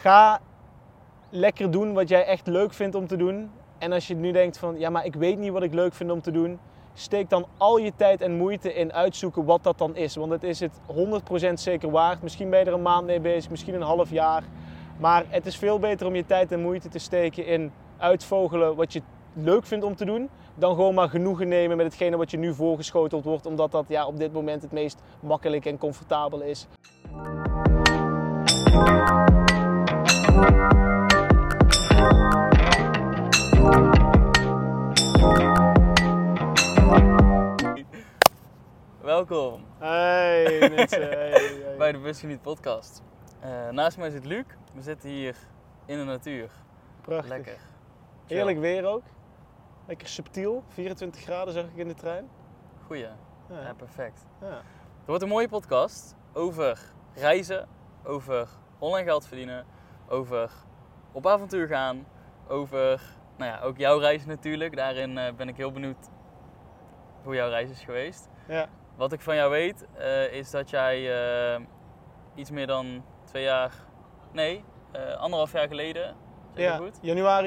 ga lekker doen wat jij echt leuk vindt om te doen. En als je nu denkt van, ja, maar ik weet niet wat ik leuk vind om te doen. Steek dan al je tijd en moeite in uitzoeken wat dat dan is. Want het is het 100% zeker waard. Misschien ben je er een maand mee bezig, misschien een half jaar. Maar het is veel beter om je tijd en moeite te steken in uitvogelen wat je leuk vindt om te doen. Dan gewoon maar genoegen nemen met hetgene wat je nu voorgeschoteld wordt. Omdat dat op dit moment het meest makkelijk en comfortabel is. Welkom. Hey mensen. Hey. Bij de Busgeniet podcast. Naast mij zit Luc. We zitten hier in de natuur. Prachtig. Lekker. Heerlijk weer ook. Lekker subtiel. 24 graden zag ik in de trein. Goeie. Ja. Ja, perfect. Ja. Het wordt een mooie podcast over reizen, over online geld verdienen, over op avontuur gaan, over ook jouw reis natuurlijk. Daarin ben ik heel benieuwd hoe jouw reis is geweest. Ja. Wat ik van jou weet is dat jij iets meer dan 1,5 jaar geleden, zeg ik goed? Januari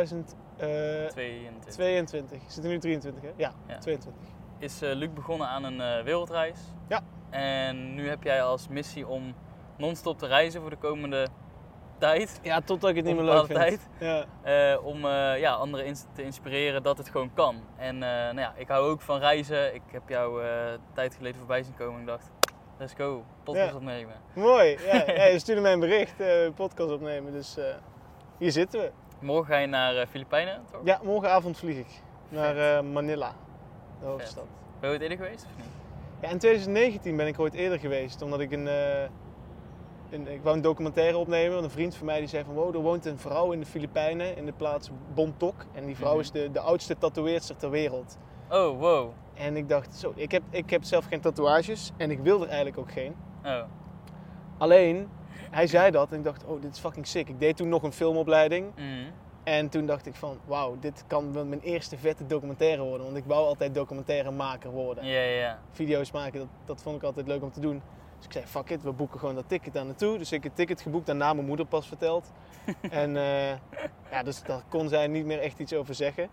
2022. Zit er nu 23 hè? Ja. 22. Is Luc begonnen aan een wereldreis. Ja. En nu heb jij als missie om non-stop te reizen voor de komende tijd. Ja, totdat ik het niet meer leuk vind. Ja. Om anderen te inspireren dat het gewoon kan. En ik hou ook van reizen. Ik heb jou een tijd geleden voorbij zien komen en ik dacht, let's go, podcast opnemen. Mooi, ja. Je stuurde mij een bericht, podcast opnemen, dus hier zitten we. Morgen ga je naar Filipijnen, toch? Ja, morgenavond vlieg ik naar Manila, de hoofdstad. Ben je ooit eerder geweest of niet? Ja, in 2019 ben ik ooit eerder geweest, omdat ik ik wou een documentaire opnemen. Want een vriend van mij die zei van, wow, er woont een vrouw in de Filipijnen, in de plaats Bontoc. En die vrouw is de oudste tatoeëerster ter wereld. Oh, wow. En ik dacht, zo, ik heb zelf geen tatoeages en ik wil er eigenlijk ook geen. Oh. Alleen, hij zei dat en ik dacht, oh, dit is fucking sick. Ik deed toen nog een filmopleiding. En toen dacht ik van, wauw, dit kan wel mijn eerste vette documentaire worden. Want ik wou altijd documentairemaker worden. Ja. Video's maken, dat vond ik altijd leuk om te doen. Dus ik zei, fuck it, we boeken gewoon dat ticket daar naartoe. Dus ik heb het ticket geboekt, daarna mijn moeder pas verteld. En dus daar kon zij niet meer echt iets over zeggen.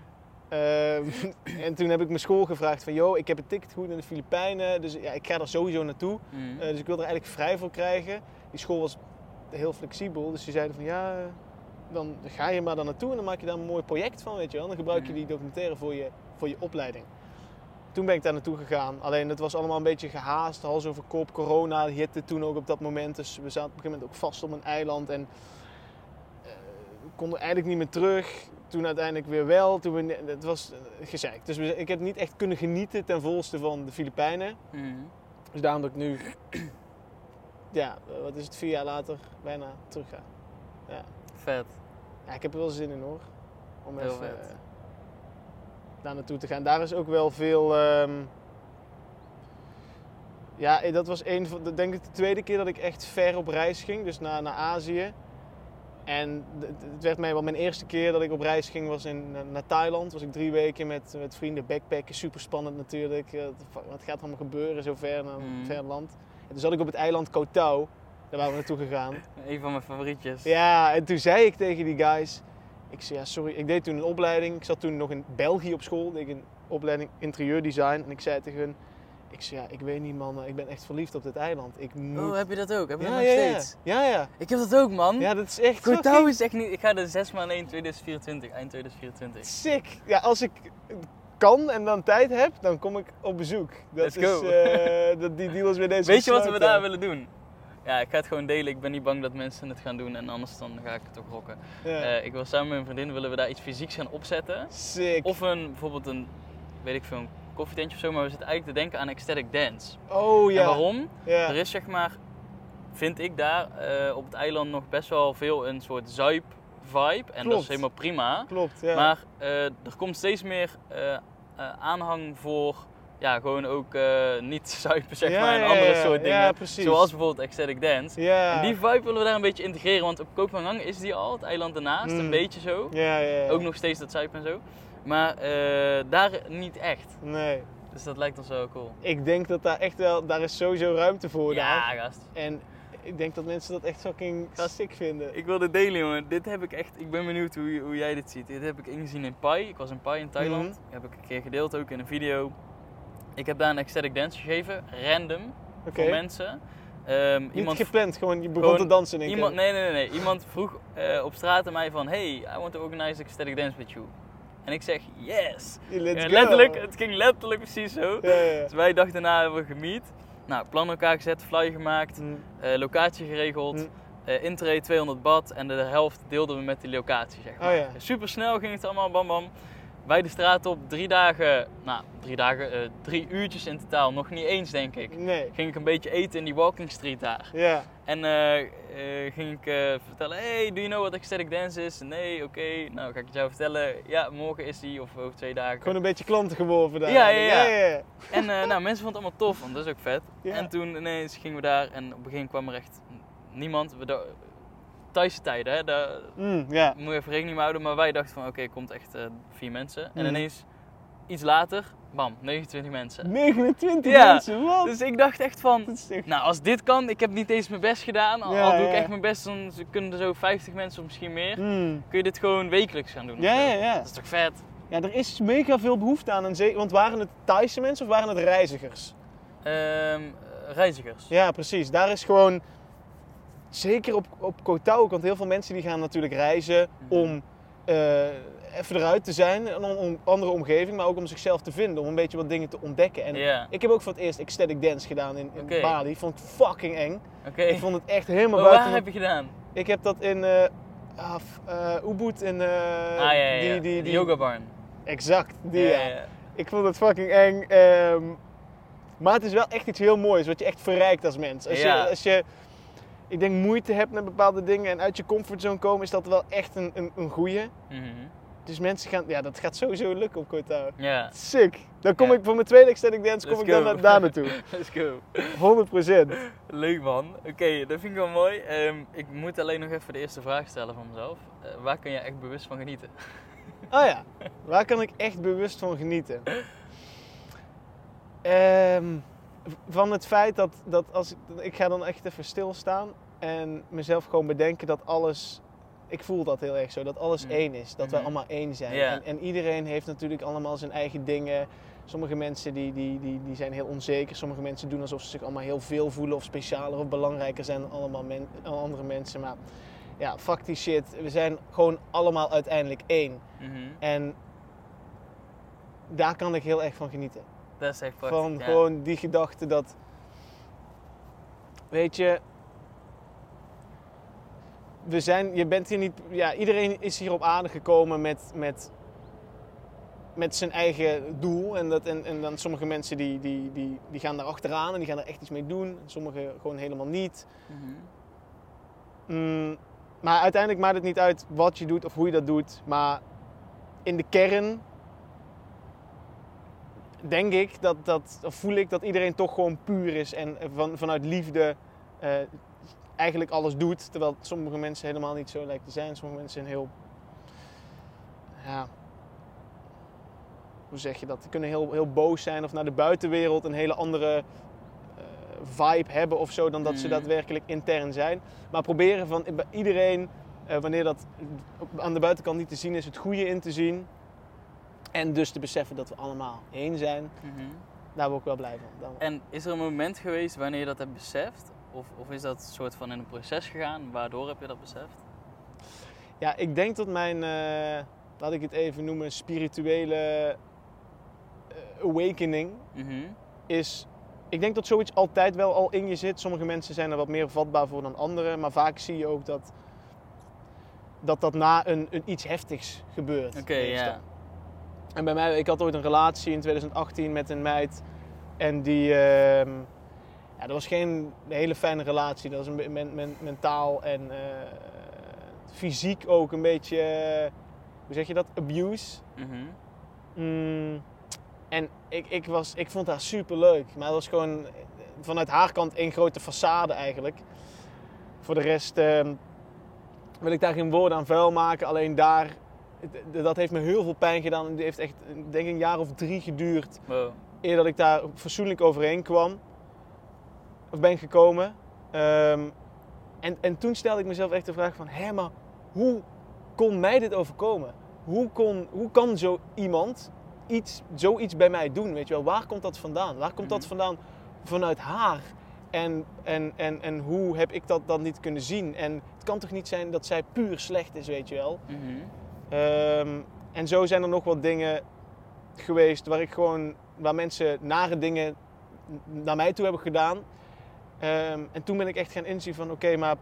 En toen heb ik mijn school gevraagd van, yo, ik heb een ticket goed in de Filipijnen. Dus ja, ik ga er sowieso naartoe. Dus ik wil er eigenlijk vrij voor krijgen. Die school was heel flexibel, dus die zeiden van, ja, dan ga je maar daar naartoe en dan maak je daar een mooi project van, weet je wel. Dan gebruik je die documentaire voor je opleiding. Toen ben ik daar naartoe gegaan. Alleen het was allemaal een beetje gehaast, hals over kop, corona, hitte toen ook op dat moment. Dus we zaten op een gegeven moment ook vast op een eiland en we konden eigenlijk niet meer terug. Toen uiteindelijk weer wel. Het was gezeikt. Dus ik heb niet echt kunnen genieten ten volste van de Filipijnen. Dus daarom dat ik nu, wat is het, 4 jaar later bijna terug ga. Ja. Vet. Ja, ik heb er wel zin in hoor. Om heel even vet. daar naartoe te gaan. Daar is ook wel veel... dat was denk ik de tweede keer dat ik echt ver op reis ging. Dus naar Azië. En het werd mij wel mijn eerste keer dat ik op reis ging was naar Thailand. Was ik 3 weken met vrienden backpacken. Super spannend natuurlijk. Wat gaat er allemaal gebeuren zo ver naar een ver land. En toen zat ik op het eiland Koh Tao. Daar waren we naartoe gegaan. Een van mijn favorietjes. Ja, en toen zei ik tegen die guys... Ik zei, ja, sorry, ik deed toen een opleiding. Ik zat toen nog in België op school. Ik deed een opleiding interieurdesign. En ik zei tegen hun... Ik zei, ja, ik weet niet man, ik ben echt verliefd op dit eiland. Ik moet... Oh, heb je dat ook? Heb je dat nog steeds? Ja. Ik heb dat ook, man. Ja, dat is echt Koh Tao is echt niet... Ik ga er 6 maanden in 2024, eind 2024. Sick. Ja, als ik kan en dan tijd heb, dan kom ik op bezoek. Let's go. Die deal is weer deze. Weet je wat we daar willen doen? Ja, ik ga het gewoon delen. Ik ben niet bang dat mensen het gaan doen en anders dan ga ik het ook rocken. Ja. Ik wil samen met mijn vriendin, willen we daar iets fysieks gaan opzetten. Sick. Of bijvoorbeeld een koffietentje of zo, maar we zitten eigenlijk te denken aan ecstatic dance. Oh ja. En waarom? Ja. Er is zeg maar, vind ik daar op het eiland nog best wel veel een soort zuip-vibe. En dat is helemaal prima. Klopt, ja. Maar er komt steeds meer aanhang voor... Ja, gewoon ook niet zuipen, zeg maar, en andere soort dingen. Ja, precies. Zoals bijvoorbeeld ecstatic dance. Ja. En die vibe willen we daar een beetje integreren, want op Koh Phangan is die al, het eiland ernaast, een beetje zo. Ja. Ook nog steeds dat zuipen en zo. Maar daar niet echt. Nee. Dus dat lijkt ons wel cool. Ik denk dat daar echt wel, daar is sowieso ruimte voor. Ja, daar. gast. En Ik denk dat mensen dat echt fucking sick vinden. Ik wil dit delen, jongen. Dit heb ik echt... Ik ben benieuwd hoe jij dit ziet. Dit heb ik ingezien in Pai. Ik was in Pai in Thailand. Dat heb ik een keer gedeeld, ook in een video. Ik heb daar een ecstatic dance gegeven. Random. Voor mensen. Niet gepland, gewoon je begon te dansen in één keer. Nee. Iemand vroeg op straat aan mij van... Hey, I want to organize ecstatic dance with you. En ik zeg, yes! Let's go. Letterlijk, het ging letterlijk precies zo. Ja. Dus wij dachten daarna hebben we gemiet. Nou, plan elkaar gezet, flyer gemaakt, locatie geregeld, intree 200 baht en de helft deelden we met die locatie, zeg maar. Oh, ja. Super snel ging het allemaal, bam bam. Wij de straat op, 3 uurtjes in totaal, nog niet eens denk ik. Nee. Ging ik een beetje eten in die walking street daar. Ja. En ging ik vertellen, hey, do you know what ecstatic dance is? Nee, oké, nou ga ik het jou vertellen. Ja, morgen is die of over 2 dagen. Gewoon een beetje klanten geworven daar. Ja. En mensen vonden het allemaal tof, want dat is ook vet. Ja. En toen ineens gingen we daar en op het begin kwam er echt niemand. Thaise tijden, hè, daar moet je even rekening mee houden. Maar wij dachten van oké, komt echt 4 mensen. En ineens, iets later, bam, 29 mensen. 29 mensen, wat? Dus ik dacht echt van, nou als dit kan, ik heb niet eens mijn best gedaan. Al doe ik echt mijn best, dan kunnen er zo 50 mensen of misschien meer. Kun je dit gewoon wekelijks gaan doen. Ja. Dat is toch vet? Ja, er is mega veel behoefte aan. Want waren het Thaise mensen of waren het reizigers? Reizigers. Ja, precies. Daar is gewoon, zeker op Koh Tao, want heel veel mensen die gaan natuurlijk reizen om even eruit te zijn, en om een andere omgeving, maar ook om zichzelf te vinden, om een beetje wat dingen te ontdekken. En ik heb ook voor het eerst ecstatic dance gedaan in Bali. Vond ik fucking eng. Ik vond het echt helemaal buiten. Waar heb je gedaan? Ik heb dat in Ubud in die yoga barn. Exact, die ja. Ik vond het fucking eng. Maar het is wel echt iets heel moois, wat je echt verrijkt als mens. Als je ik denk, moeite hebt met bepaalde dingen en uit je comfortzone komen, is dat wel echt een goeie. Dus mensen gaan, dat gaat sowieso lukken op Koh Tao. Ja. Sick. Dan kom ik voor mijn tweede ecstatic dance, kom ik dan daar naartoe. Let's go. 100%. Leuk man. Oké, dat vind ik wel mooi. Ik moet alleen nog even de eerste vraag stellen van mezelf. Waar kun je echt bewust van genieten? Oh ja, waar kan ik echt bewust van genieten? Van het feit dat als ik ga dan echt even stilstaan en mezelf gewoon bedenken dat alles, ik voel dat heel erg zo, dat alles één is. Dat wij allemaal één zijn. Yeah. En iedereen heeft natuurlijk allemaal zijn eigen dingen. Sommige mensen die zijn heel onzeker. Sommige mensen doen alsof ze zich allemaal heel veel voelen of specialer of belangrijker zijn dan allemaal andere mensen. Maar ja, fuck die shit. We zijn gewoon allemaal uiteindelijk één. En daar kan ik heel erg van genieten. Dat is echt prachtig. Van gewoon die gedachte dat, weet je, je bent hier niet, iedereen is hier op aarde gekomen met zijn eigen doel. En dan sommige mensen die gaan daar achteraan en die gaan er echt iets mee doen. Sommigen gewoon helemaal niet. Maar uiteindelijk maakt het niet uit wat je doet of hoe je dat doet. Maar in de kern denk ik of voel ik dat iedereen toch gewoon puur is en vanuit liefde eigenlijk alles doet. Terwijl sommige mensen helemaal niet zo lijken te zijn. Sommige mensen zijn heel, hoe zeg je dat? Die kunnen heel, heel boos zijn of naar de buitenwereld een hele andere vibe hebben of zo dan dat ze daadwerkelijk intern zijn. Maar proberen van bij iedereen, wanneer dat aan de buitenkant niet te zien is, het goede in te zien. En dus te beseffen dat we allemaal één zijn. Daar word ik wel blij van. En is er een moment geweest wanneer je dat hebt beseft? Of is dat soort van in een proces gegaan? Waardoor heb je dat beseft? Ja, ik denk dat mijn, laat ik het even noemen, spirituele awakening is. Ik denk dat zoiets altijd wel al in je zit. Sommige mensen zijn er wat meer vatbaar voor dan anderen. Maar vaak zie je ook dat na een iets heftigs gebeurt. Oké. En bij mij, ik had ooit een relatie in 2018 met een meid. En die, dat was geen hele fijne relatie. Dat was mentaal en fysiek ook een beetje, hoe zeg je dat, abuse. En ik vond haar super leuk. Maar het was gewoon vanuit haar kant één grote façade eigenlijk. Voor de rest wil ik daar geen woorden aan vuil maken. Alleen daar, dat heeft me heel veel pijn gedaan. Het heeft echt, denk ik, een jaar of 3 geduurd. Wow. Eer dat ik daar fatsoenlijk overheen kwam. Of ben gekomen. En toen stelde ik mezelf echt de vraag van, maar hoe kon mij dit overkomen? Hoe kan zo iemand zoiets bij mij doen, weet je wel? Waar komt dat vandaan? Waar komt dat vandaan vanuit haar? En hoe heb ik dat dan niet kunnen zien? En het kan toch niet zijn dat zij puur slecht is, weet je wel? En zo zijn er nog wat dingen geweest waar mensen nare dingen naar mij toe hebben gedaan. En toen ben ik echt gaan inzien van oké, maar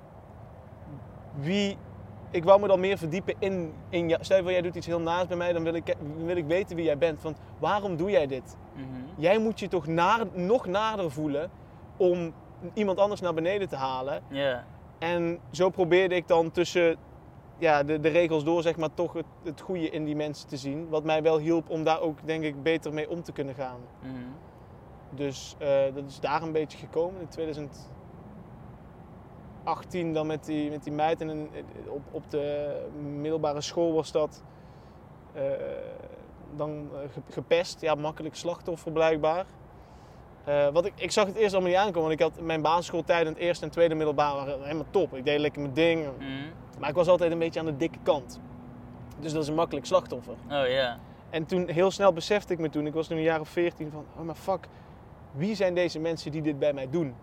ik wou me dan meer verdiepen in jou. Stel je voor, jij doet iets heel naars bij mij, dan wil ik weten wie jij bent. Want waarom doe jij dit? Jij moet je toch nog nader voelen om iemand anders naar beneden te halen. Yeah. En zo probeerde ik dan tussen de regels door, zeg maar, toch het goede in die mensen te zien. Wat mij wel hielp om daar ook, denk ik, beter mee om te kunnen gaan. Dus dat is daar een beetje gekomen. In 2018 dan met die meid. En op de middelbare school was dat dan gepest. Ja, makkelijk slachtoffer blijkbaar. Ik zag het eerst allemaal niet aankomen. Want ik had mijn basisschooltijd in het eerste en tweede middelbaar waren helemaal top. Ik deed lekker mijn ding. Maar ik was altijd een beetje aan de dikke kant. Dus dat is een makkelijk slachtoffer. Oh ja. En toen heel snel besefte ik me toen, ik was nu een jaar of 14, van oh maar fuck, wie zijn deze mensen die dit bij mij doen?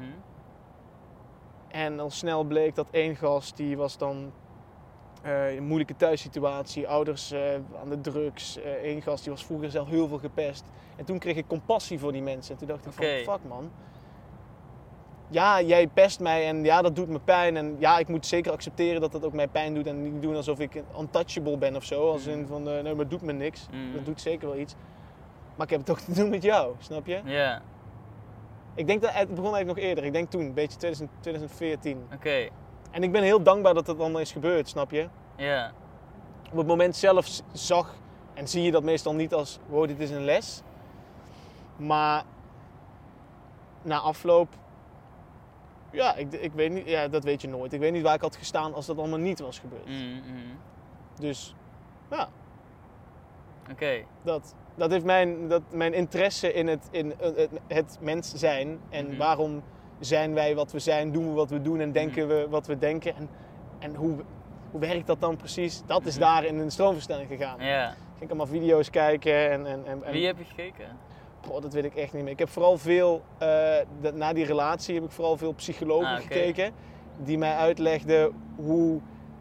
En al snel bleek dat één gast, die was dan in een moeilijke thuissituatie, ouders aan de drugs. Eén gast die was vroeger zelf heel veel gepest. En toen kreeg ik compassie voor die mensen. En toen dacht ik van fuck man. Ja, jij pest mij en ja, dat doet me pijn. En ja, ik moet zeker accepteren dat dat ook mij pijn doet. En niet doen alsof ik untouchable ben of zo. Als in van, nee, maar het doet me niks. Dat doet zeker wel iets. Maar ik heb het toch te doen met jou, snap je? Ja. Yeah. Ik denk dat het begon eigenlijk nog eerder. Ik denk toen, een beetje 2014. Oké. En ik ben heel dankbaar dat dat allemaal is gebeurd, snap je? Ja. Yeah. Op het moment zelf zag en zie je dat meestal niet als, wow, dit is een les. Maar na afloop, ja, ik weet niet, ja, dat weet je nooit. Ik weet niet waar ik had gestaan als dat allemaal niet was gebeurd. Dus, ja. Oké. Dat heeft mijn interesse in het mens zijn. En waarom zijn wij wat we zijn, doen we wat we doen en denken we wat we denken. En hoe werkt dat dan precies? Dat is daar in een stroomversnelling gegaan. Ja. Ik ging allemaal video's kijken. En wie heb je gekeken? Boah, dat weet ik echt niet meer. Ik heb vooral veel, na die relatie heb ik vooral veel psychologen gekeken. Die mij uitlegden hoe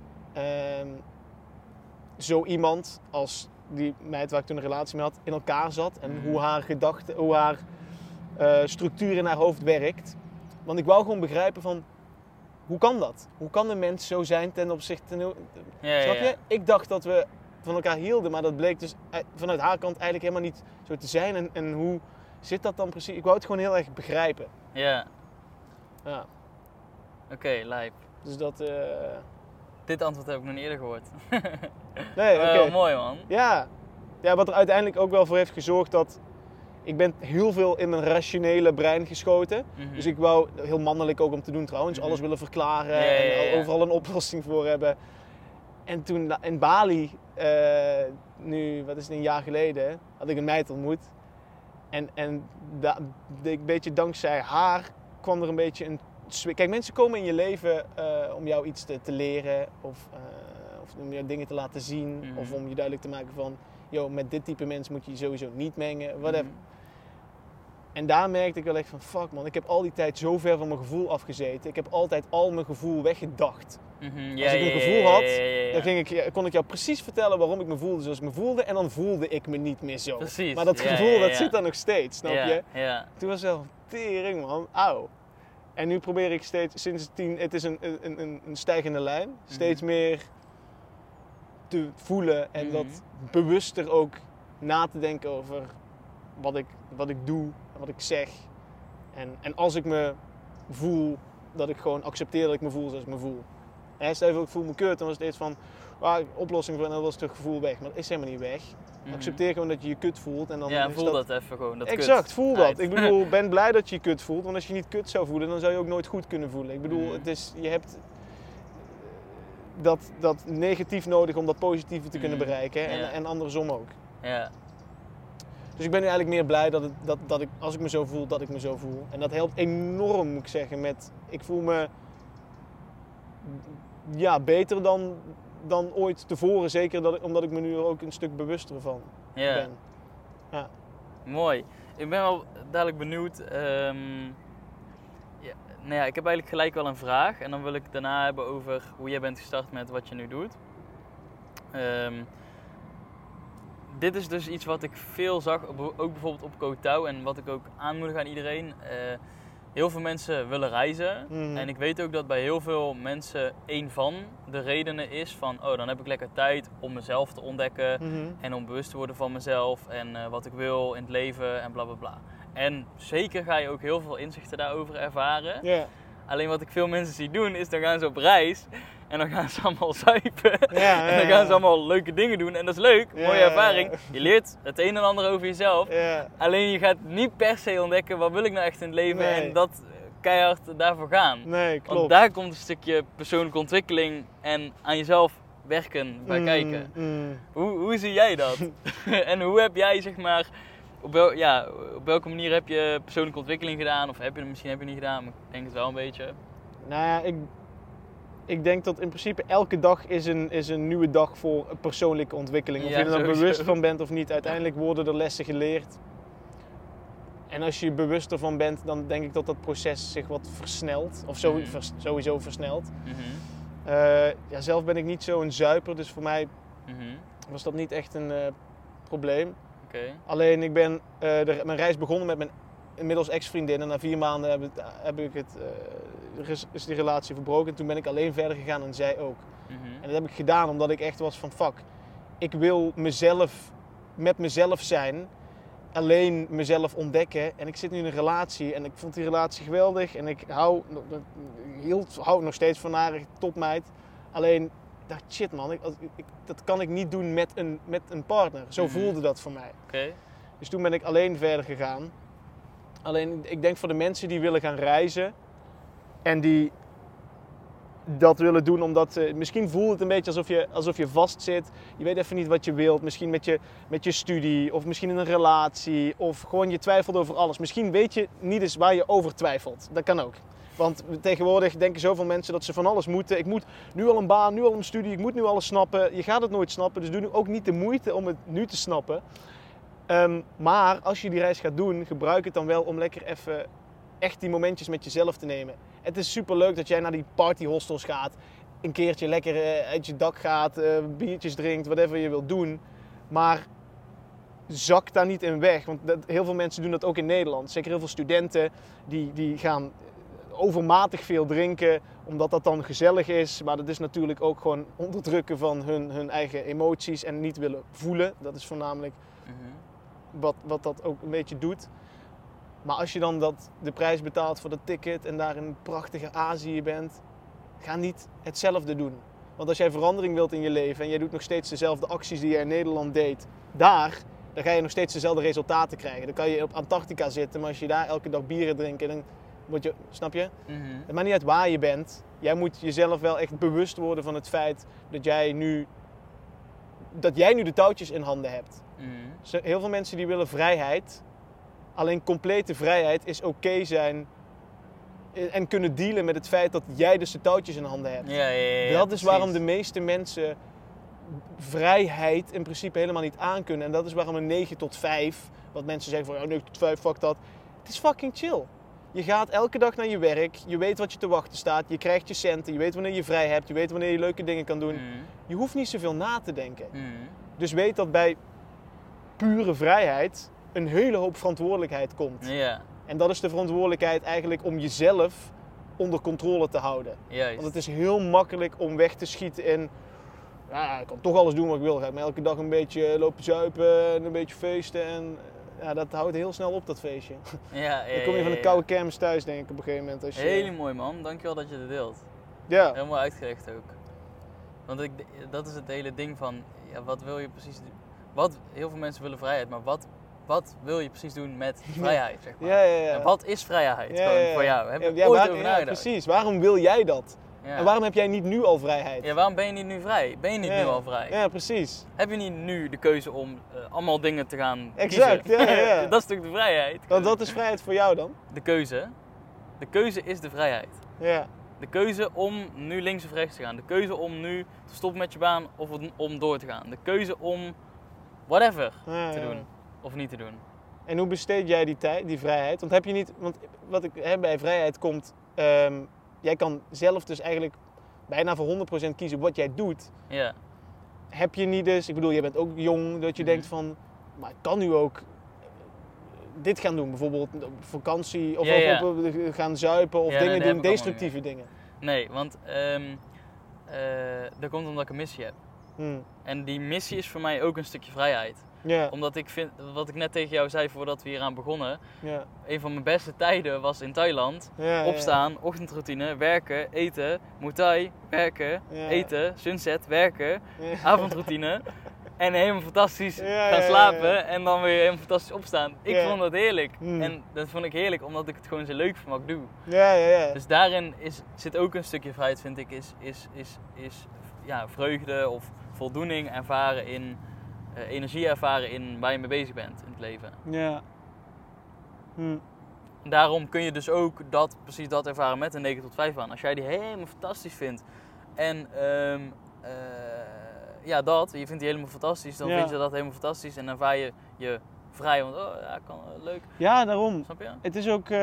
zo iemand als die meid waar ik toen een relatie mee had, in elkaar zat. En hoe haar gedachten, hoe haar structuur in haar hoofd werkt. Want ik wou gewoon begrijpen van, hoe kan dat? Hoe kan een mens zo zijn ten opzichte... snap je? Ja. Ik dacht dat we van elkaar hielden, maar dat bleek dus vanuit haar kant eigenlijk helemaal niet zo te zijn. En hoe zit dat dan precies? Ik wou het gewoon heel erg begrijpen. Ja. Ja. Oké, lijp. Dus dat... Dit antwoord heb ik nog niet eerder gehoord. Nee, oké. Mooi man. Ja, wat er uiteindelijk ook wel voor heeft gezorgd dat... Ik ben heel veel in mijn rationele brein geschoten. Dus ik wou, heel mannelijk ook om te doen trouwens, alles willen verklaren en overal een oplossing voor hebben. En toen in Bali, nu, wat is het, een jaar geleden, had ik een meid ontmoet. En een beetje dankzij haar kwam er een beetje een... Kijk, mensen komen in je leven om jou iets te leren of om je dingen te laten zien. Of om je duidelijk te maken van, met dit type mens moet je je sowieso niet mengen, whatever. En daar merkte ik wel echt van, fuck man, ik heb al die tijd zo ver van mijn gevoel afgezeten. Ik heb altijd al mijn gevoel weggedacht. Als ik een gevoel had, dan kon ik jou precies vertellen waarom ik me voelde zoals ik me voelde. En dan voelde ik me niet meer zo. Precies. Maar dat gevoel, dat zit daar nog steeds, snap je? Ja. Toen was het wel tering man, auw. En nu probeer ik steeds, sinds 10, het is een stijgende lijn. Steeds meer te voelen en dat bewuster ook na te denken over wat ik doe, wat ik zeg. En als ik me voel, dat ik gewoon accepteer dat ik me voel zoals ik me voel. En stel je voor, ik voel me kut, dan was het eerst van, oplossing voor en dan was het gevoel weg. Maar dat is helemaal niet weg. Accepteer gewoon dat je je kut voelt. En dan voel dat even gewoon. Dat exact, voel dat. Ik bedoel, ben blij dat je je kut voelt. Want als je niet kut zou voelen, dan zou je ook nooit goed kunnen voelen. Ik bedoel, je hebt dat negatief nodig om dat positieve te kunnen bereiken. En andersom ook. Ja. Dus ik ben nu eigenlijk meer blij dat ik, als ik me zo voel, dat ik me zo voel. En dat helpt enorm, moet ik zeggen, ik voel me ja, beter dan ooit tevoren. Zeker omdat ik me nu er ook een stuk bewuster van ben. Ja. Mooi. Ik ben wel dadelijk benieuwd. Ik heb eigenlijk gelijk wel een vraag. En dan wil ik daarna hebben over hoe jij bent gestart met wat je nu doet. Dit is dus iets wat ik veel zag, ook bijvoorbeeld op Koh Tao. En wat ik ook aanmoedig aan iedereen. Heel veel mensen willen reizen. En ik weet ook dat bij heel veel mensen een van de redenen is van... dan heb ik lekker tijd om mezelf te ontdekken. En om bewust te worden van mezelf. En wat ik wil in het leven en bla bla bla. En zeker ga je ook heel veel inzichten daarover ervaren. Yeah. Alleen wat ik veel mensen zie doen is, dan gaan ze op reis. En dan gaan ze allemaal zuipen. En dan gaan ze allemaal leuke dingen doen. En dat is leuk, mooie ervaring. Je leert het een en ander over jezelf. Alleen je gaat niet per se ontdekken, wat wil ik nou echt in het leven? En dat keihard daarvoor gaan. Nee, klopt. Want daar komt een stukje persoonlijke ontwikkeling en aan jezelf werken bij kijken. Hoe zie jij dat? En hoe heb jij, zeg maar... Op welke manier heb je persoonlijke ontwikkeling gedaan? Of misschien heb je niet gedaan, maar ik denk het wel een beetje. Nou ja, ik denk dat in principe elke dag is een nieuwe dag voor persoonlijke ontwikkeling. Of je er nou bewust van bent of niet. Uiteindelijk worden er lessen geleerd. En als je bewust ervan bent, dan denk ik dat dat proces zich wat versnelt. Of sowieso versnelt. Zelf ben ik niet zo'n zuiper, dus voor mij was dat niet echt een probleem. Alleen ik ben mijn reis begonnen met mijn inmiddels ex-vriendin. En na 4 maanden is die relatie verbroken. En toen ben ik alleen verder gegaan en zij ook. En dat heb ik gedaan omdat ik echt was van fuck. Ik wil met mezelf zijn. Alleen mezelf ontdekken. En ik zit nu in een relatie en ik vond die relatie geweldig. En ik hou nog steeds van haar, topmeid. Alleen... Ik dacht, shit man, dat kan ik niet doen met een partner. Zo voelde dat voor mij. Dus toen ben ik alleen verder gegaan. Alleen, ik denk voor de mensen die willen gaan reizen... en die dat willen doen omdat... misschien voelt het een beetje alsof je vastzit. Je weet even niet wat je wilt. Misschien met je studie of misschien in een relatie. Of gewoon je twijfelt over alles. Misschien weet je niet eens waar je over twijfelt. Dat kan ook. Want tegenwoordig denken zoveel mensen dat ze van alles moeten. Ik moet nu al een baan, nu al een studie, ik moet nu alles snappen. Je gaat het nooit snappen, dus doe nu ook niet de moeite om het nu te snappen. Maar als je die reis gaat doen, gebruik het dan wel om lekker even echt die momentjes met jezelf te nemen. Het is superleuk dat jij naar die partyhostels gaat. Een keertje lekker uit je dak gaat, biertjes drinkt, whatever je wilt doen. Maar zak daar niet in weg, want heel veel mensen doen dat ook in Nederland. Zeker heel veel studenten die gaan... overmatig veel drinken, omdat dat dan gezellig is. Maar dat is natuurlijk ook gewoon onderdrukken van hun eigen emoties en niet willen voelen. Dat is voornamelijk wat dat ook een beetje doet. Maar als je dan de prijs betaalt voor dat ticket en daar in prachtige Azië bent, ga niet hetzelfde doen. Want als jij verandering wilt in je leven en jij doet nog steeds dezelfde acties die jij in Nederland deed, dan ga je nog steeds dezelfde resultaten krijgen. Dan kan je op Antarctica zitten, maar als je daar elke dag bieren drinkt, dan snap je? Het maakt niet uit waar je bent. Jij moet jezelf wel echt bewust worden van het feit dat jij nu de touwtjes in handen hebt. Heel veel mensen die willen vrijheid. Alleen complete vrijheid is oké zijn en kunnen dealen met het feit dat jij dus de touwtjes in handen hebt. Dat is waarom de meeste mensen vrijheid in principe helemaal niet aankunnen. En dat is waarom een 9 tot 5, wat mensen zeggen van 9 tot 5, fuck dat. Het is fucking chill. Je gaat elke dag naar je werk, je weet wat je te wachten staat, je krijgt je centen, je weet wanneer je vrij hebt, je weet wanneer je leuke dingen kan doen. Je hoeft niet zoveel na te denken. Dus weet dat bij pure vrijheid een hele hoop verantwoordelijkheid komt. En dat is de verantwoordelijkheid eigenlijk om jezelf onder controle te houden. Want het is heel makkelijk om weg te schieten in... Ja, ik kan toch alles doen wat ik wil. Ga ik elke dag een beetje lopen zuipen en een beetje feesten. En ja, dat houdt heel snel op, dat feestje. Dan kom je van een koude kermis thuis, denk ik, op een gegeven moment. Hele mooi man, dankjewel dat je dit deelt. Ja. Heel mooi uitgelegd ook. Want dat is het hele ding van, wat wil je precies doen? Heel veel mensen willen vrijheid, maar wat wil je precies doen met vrijheid, zeg maar? En wat is vrijheid voor jou? Heb je ooit over nagedacht? Precies, waarom wil jij dat? En waarom heb jij niet nu al vrijheid? Ja, waarom ben je niet nu vrij? Ben je niet nu al vrij? Ja, precies. Heb je niet nu de keuze om allemaal dingen te gaan exact, kiezen? Ja. Dat is toch de vrijheid? Want wat is vrijheid voor jou dan? De keuze. De keuze is de vrijheid. Ja. De keuze om nu links of rechts te gaan. De keuze om nu te stoppen met je baan of om door te gaan. De keuze om whatever te doen of niet te doen. En hoe besteed jij die tijd, die vrijheid? Want heb je niet, want wat ik bij vrijheid komt, jij kan zelf dus eigenlijk bijna voor 100% kiezen wat jij doet. Ja. Heb je niet dus, ik bedoel, jij bent ook jong, dat je denkt van, maar ik kan nu ook dit gaan doen, bijvoorbeeld op vakantie of gaan zuipen of dingen doen, destructieve dingen. Nee, want dat komt omdat ik een missie heb. En die missie is voor mij ook een stukje vrijheid. Ja. Omdat ik vind, wat ik net tegen jou zei voordat we hier aan begonnen, ja. een van mijn beste tijden was in Thailand. Opstaan, ochtendroutine, werken, eten, Muay Thai, werken, eten, sunset, werken, avondroutine. En helemaal fantastisch gaan slapen en dan weer helemaal fantastisch opstaan. Ik vond dat heerlijk. En dat vond ik heerlijk omdat ik het gewoon zo leuk vind wat ik doe. Dus daarin zit ook een stukje vrijheid, vind ik, is vreugde of voldoening ervaren in, energie ervaren in waar je mee bezig bent in het leven. Ja. Daarom kun je dus ook precies dat ervaren met een 9 tot 5 baan. Als jij die helemaal fantastisch vindt en je vindt die helemaal fantastisch, dan vind je dat helemaal fantastisch en dan ervaar je je vrij, want leuk. Ja, daarom. Snap je? Het is ook,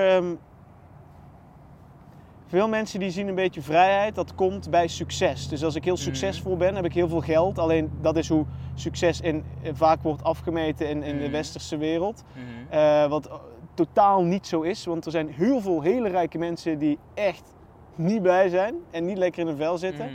veel mensen die zien een beetje vrijheid, dat komt bij succes. Dus als ik heel succesvol ben, heb ik heel veel geld. Alleen dat is hoe succes vaak wordt afgemeten in de westerse wereld. Wat totaal niet zo is, want er zijn heel veel hele rijke mensen die echt niet blij zijn en niet lekker in hun vel zitten.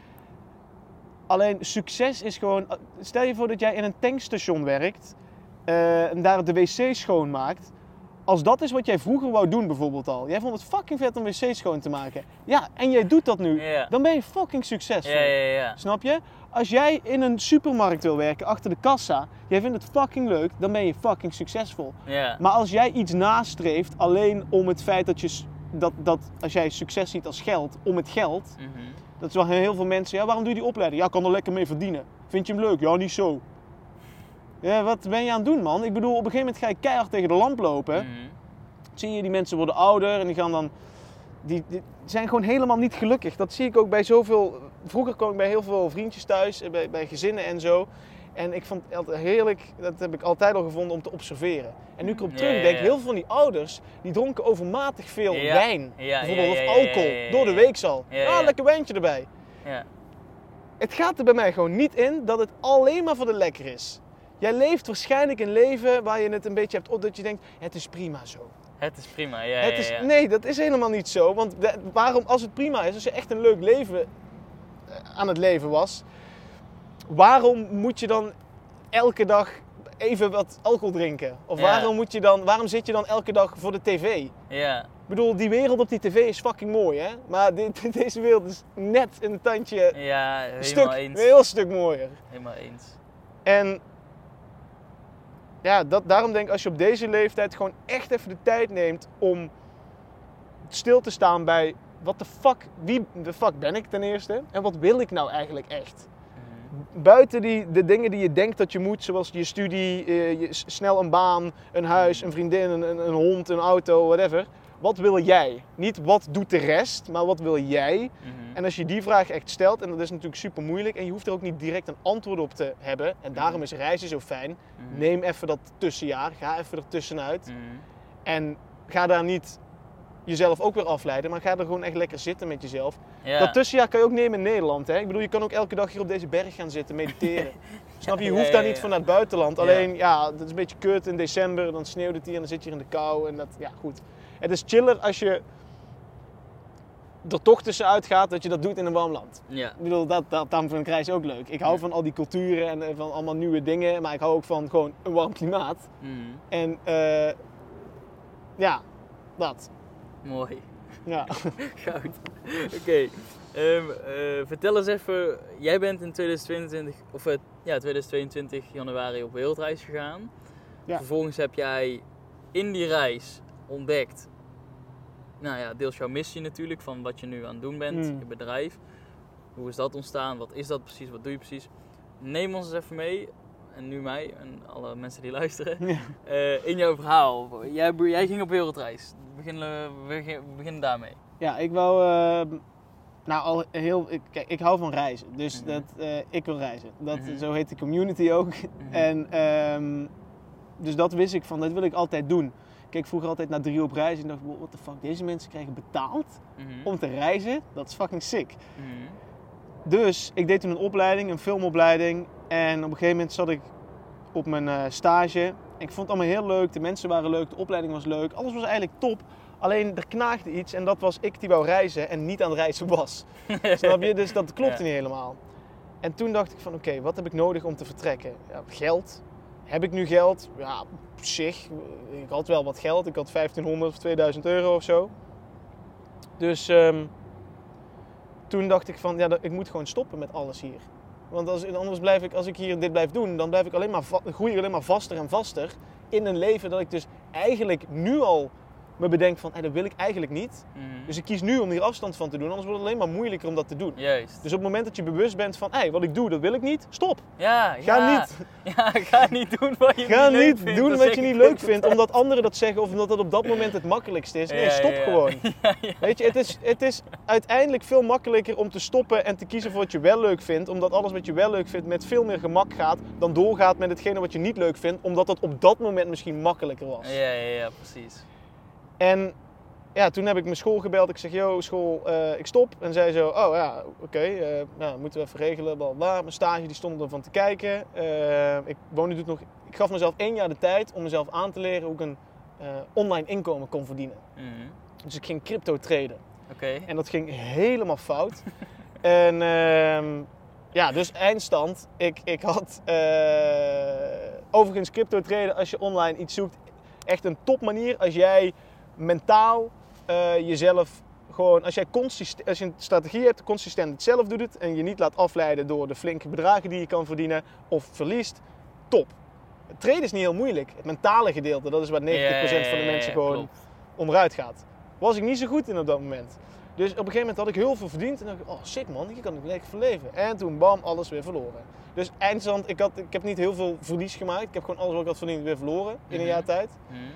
Alleen succes is gewoon, stel je voor dat jij in een tankstation werkt en daar de wc schoonmaakt. Als dat is wat jij vroeger wou doen bijvoorbeeld al. Jij vond het fucking vet om wc schoon te maken. Ja, en jij doet dat nu. Dan ben je fucking succesvol. Snap je? Als jij in een supermarkt wil werken, achter de kassa. Jij vindt het fucking leuk, dan ben je fucking succesvol. Maar als jij iets nastreeft alleen om het feit dat als jij succes ziet als geld, om het geld. Dat is wel heel veel mensen, waarom doe je die opleiding? Ja, ik kan er lekker mee verdienen. Vind je hem leuk? Ja, niet zo. Ja, wat ben je aan het doen, man? Ik bedoel, op een gegeven moment ga je keihard tegen de lamp lopen. Zie je, die mensen worden ouder en die gaan dan... Die zijn gewoon helemaal niet gelukkig. Dat zie ik ook bij zoveel... Vroeger kwam ik bij heel veel vriendjes thuis, bij gezinnen en zo. En ik vond het altijd heerlijk, dat heb ik altijd al gevonden, om te observeren. En nu ik erop terugdenk, heel veel van die ouders, die dronken overmatig veel wijn. Bijvoorbeeld, of alcohol, door de week al. Lekker wijntje erbij. Het gaat er bij mij gewoon niet in dat het alleen maar voor de lekker is. Jij leeft waarschijnlijk een leven waar je het een beetje hebt op dat je denkt, het is prima zo. Het is prima, Nee, dat is helemaal niet zo. Want waarom, als het prima is, als je echt een leuk leven aan het leven was, waarom moet je dan elke dag even wat alcohol drinken? Of waarom zit je dan elke dag voor de tv? Ik bedoel, die wereld op die tv is fucking mooi, hè? Maar deze wereld is net een tandje, een heel stuk mooier. Helemaal eens. En ja, daarom denk ik, als je op deze leeftijd gewoon echt even de tijd neemt om stil te staan bij wie de fuck ben ik ten eerste en wat wil ik nou eigenlijk echt? Buiten de dingen die je denkt dat je moet, zoals je studie, snel een baan, een huis, een vriendin, een hond, een auto, whatever. Wat wil jij? Niet wat doet de rest, maar wat wil jij? En als je die vraag echt stelt, en dat is natuurlijk super moeilijk, en je hoeft er ook niet direct een antwoord op te hebben, en daarom is reizen zo fijn, neem even dat tussenjaar, ga even er tussenuit. En ga daar niet jezelf ook weer afleiden, maar ga er gewoon echt lekker zitten met jezelf. Dat tussenjaar kan je ook nemen in Nederland. Hè? Ik bedoel, je kan ook elke dag hier op deze berg gaan zitten, mediteren. Snap je? Je hoeft daar niet van naar het buitenland. Alleen, dat is een beetje kut in december, dan sneeuwt het hier en dan zit je hier in de kou. En dat, goed. Het is chiller als je er toch tussenuit gaat dat je dat doet in een warm land. Ik bedoel, daarom vind ik reizen ook leuk. Ik hou van al die culturen en van allemaal nieuwe dingen, maar ik hou ook van gewoon een warm klimaat. En dat. Mooi. Ja. Goud. Oké. Vertel eens even, jij bent in 2022 januari op wereldreis gegaan. Vervolgens heb jij in die reis ontdekt, deels jouw missie natuurlijk, van wat je nu aan het doen bent, je bedrijf. Hoe is dat ontstaan? Wat is dat precies? Wat doe je precies? Neem ons eens even mee, en nu mij en alle mensen die luisteren, in jouw verhaal. Jij ging op wereldreis. We beginnen daarmee. Ja, ik wou... Kijk, ik hou van reizen. Dus ik wil reizen. Zo heet de community ook. En dus dat wist ik van, dat wil ik altijd doen. Ik keek vroeger altijd naar 3 op reis en dacht, what the fuck, deze mensen krijgen betaald om te reizen? Dat is fucking sick. Dus ik deed toen een opleiding, een filmopleiding. En op een gegeven moment zat ik op mijn stage. Ik vond het allemaal heel leuk, de mensen waren leuk, de opleiding was leuk. Alles was eigenlijk top. Alleen er knaagde iets en dat was ik die wou reizen en niet aan het reizen was. Snap je? Dus dat klopte niet helemaal. En toen dacht ik van oké, wat heb ik nodig om te vertrekken? Ja, geld. Heb ik nu geld? Ja, op zich. Ik had wel wat geld. Ik had 1500 of 2000 euro of zo. Dus toen dacht ik van ja, ik moet gewoon stoppen met alles hier. Want als ik hier dit blijf doen, dan blijf ik groei ik alleen maar vaster en vaster in een leven dat ik dus eigenlijk nu al me bedenk van, dat wil ik eigenlijk niet. Dus ik kies nu om hier afstand van te doen, anders wordt het alleen maar moeilijker om dat te doen. Juist. Dus op het moment dat je bewust bent van, wat ik doe, dat wil ik niet, stop. Ga niet doen wat je niet leuk vindt, omdat anderen dat zeggen of omdat dat op dat moment het makkelijkste is. Nee, stop gewoon. Weet je, het is uiteindelijk veel makkelijker om te stoppen en te kiezen voor wat je wel leuk vindt, omdat alles wat je wel leuk vindt met veel meer gemak gaat dan doorgaat met hetgene wat je niet leuk vindt, omdat dat op dat moment misschien makkelijker was. Ja, precies. En ja, toen heb ik mijn school gebeld. Ik zeg, school, ik stop. En zij zo, oké, moeten we even regelen, bla bla. Mijn stage die stond ervan te kijken. Ik gaf mezelf 1 jaar de tijd om mezelf aan te leren hoe ik een online inkomen kon verdienen. Dus ik ging crypto traden. En dat ging helemaal fout. En dus eindstand. Ik had overigens crypto traden als je online iets zoekt. Echt een topmanier als jij mentaal jezelf gewoon, als je een strategie hebt, consistent hetzelfde doet en je niet laat afleiden door de flinke bedragen die je kan verdienen of verliest, top. Het traden is niet heel moeilijk. Het mentale gedeelte, dat is waar 90% van de mensen gewoon onderuit gaat. Was ik niet zo goed in op dat moment. Dus op een gegeven moment had ik heel veel verdiend en dacht ik, sick man, hier kan ik lekker van leven. En toen bam, alles weer verloren. Dus eindstand, ik heb niet heel veel verlies gemaakt. Ik heb gewoon alles wat ik had verdiend weer verloren in een jaar tijd.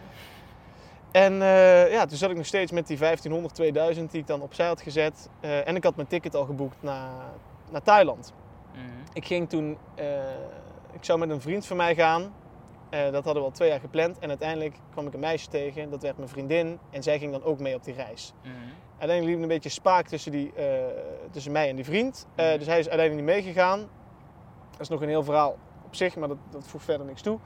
En toen zat ik nog steeds met die 1500, 2000 die ik dan opzij had gezet. En ik had mijn ticket al geboekt naar Thailand. Ik ging toen, ik zou met een vriend van mij gaan. Dat hadden we al 2 jaar gepland. En uiteindelijk kwam ik een meisje tegen, dat werd mijn vriendin. En zij ging dan ook mee op die reis. Uiteindelijk liep een beetje spaak tussen mij en die vriend. Dus hij is uiteindelijk niet meegegaan. Dat is nog een heel verhaal op zich, maar dat voegt verder niks toe.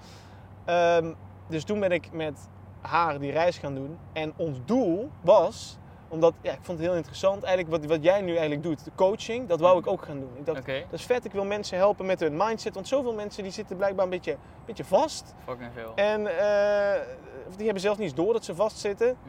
Dus toen ben ik met haar die reis gaan doen. En ons doel was, omdat ik vond het heel interessant, eigenlijk wat jij nu eigenlijk doet, de coaching, dat wou ik ook gaan doen. Ik dacht, dat is vet, ik wil mensen helpen met hun mindset, want zoveel mensen die zitten blijkbaar een beetje vast. Fucking veel. En die hebben zelf niet eens door dat ze vastzitten.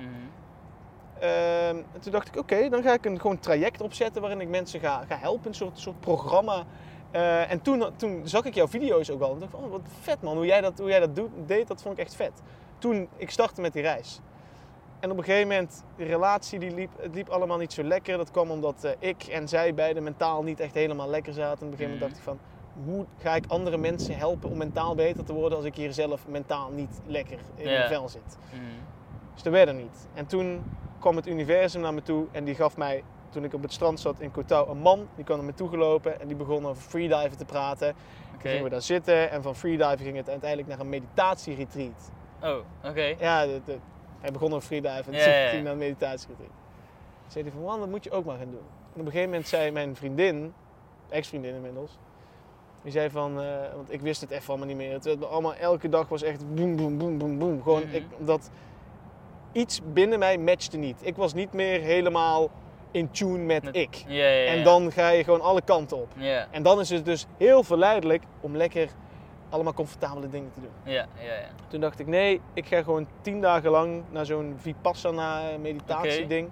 En toen dacht ik, dan ga ik gewoon een traject opzetten waarin ik mensen ga helpen, een soort programma. En toen zag ik jouw video's ook wel en dacht ik, wat vet man, hoe jij dat deed, dat vond ik echt vet. Toen ik startte met die reis. En op een gegeven moment, de relatie het liep allemaal niet zo lekker. Dat kwam omdat ik en zij beide mentaal niet echt helemaal lekker zaten. En op een gegeven moment dacht ik van, hoe ga ik andere mensen helpen om mentaal beter te worden als ik hier zelf mentaal niet lekker in mijn vel zit. Dus dat werd er niet. En toen kwam het universum naar me toe en die gaf mij, toen ik op het strand zat in Koh Tao, een man. Die kwam naar me toe gelopen en die begon over freediven te praten. Toen gingen we daar zitten en van freediven ging het uiteindelijk naar een meditatieretreat. Oh, oké. Ja, hij begon over freediven en toen ging naar een meditatieretreat. Toen zei hij van, man, dat moet je ook maar gaan doen. En op een gegeven moment zei mijn vriendin, ex-vriendin inmiddels, die zei van, want ik wist het even allemaal niet meer. Het allemaal, elke dag was echt boem, boem, boem, boem, boem. Gewoon, omdat iets binnen mij matchte niet. Ik was niet meer helemaal in tune met ik. En dan ga je gewoon alle kanten op. En dan is het dus heel verleidelijk om lekker allemaal comfortabele dingen te doen. Toen dacht ik, nee, ik ga gewoon 10 dagen lang naar zo'n Vipassana meditatie ding.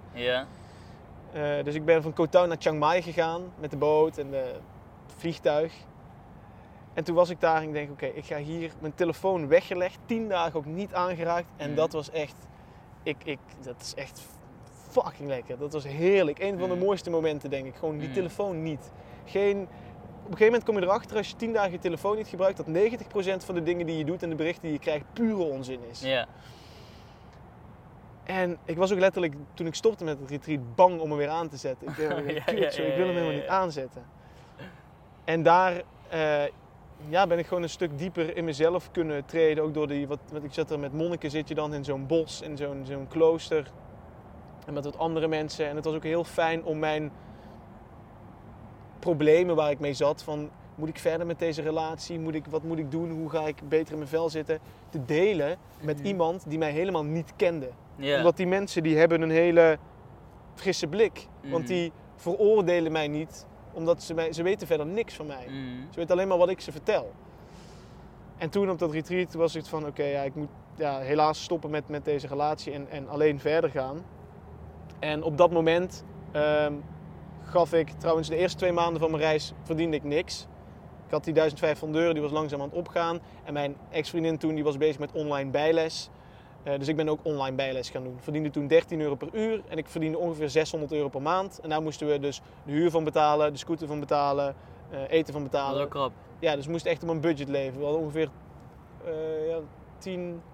Dus ik ben van Koh Tao naar Chiang Mai gegaan met de boot en het vliegtuig. En toen was ik daar en ik denk, ik ga hier mijn telefoon weggelegd, 10 dagen ook niet aangeraakt. En dat was echt, dat is echt fucking lekker. Dat was heerlijk. Een van de mooiste momenten, denk ik. Gewoon die telefoon niet. Op een gegeven moment kom je erachter, als je 10 dagen je telefoon niet gebruikt, dat 90% van de dingen die je doet en de berichten die je krijgt pure onzin is. En ik was ook letterlijk, toen ik stopte met het retreat, bang om me weer aan te zetten. Ik dacht, ik wil hem helemaal niet aanzetten. En daar ben ik gewoon een stuk dieper in mezelf kunnen treden. Ook door wat ik zat er met monniken, zit je dan in zo'n bos, in zo'n klooster. En met wat andere mensen. En het was ook heel fijn om mijn problemen waar ik mee zat, van moet ik verder met deze relatie, wat moet ik doen, hoe ga ik beter in mijn vel zitten, te delen met iemand die mij helemaal niet kende. Yeah. Omdat die mensen die hebben een hele frisse blik. Want die veroordelen mij niet, omdat ze weten verder niks van mij. Ze weten alleen maar wat ik ze vertel. En toen op dat retreat was het van ik moet helaas stoppen met deze relatie en alleen verder gaan. En op dat moment gaf ik, trouwens de eerste 2 maanden van mijn reis verdiende ik niks. Ik had die €1500, die was langzaam aan het opgaan. En mijn ex-vriendin toen, die was bezig met online bijles. Dus ik ben ook online bijles gaan doen. Ik verdiende toen €13 per uur en ik verdiende ongeveer €600 per maand. En daar moesten we dus de huur van betalen, de scooter van betalen, eten van betalen. Dat is ook krap. Ja, dus we moesten echt op een budget leven. We hadden ongeveer 10...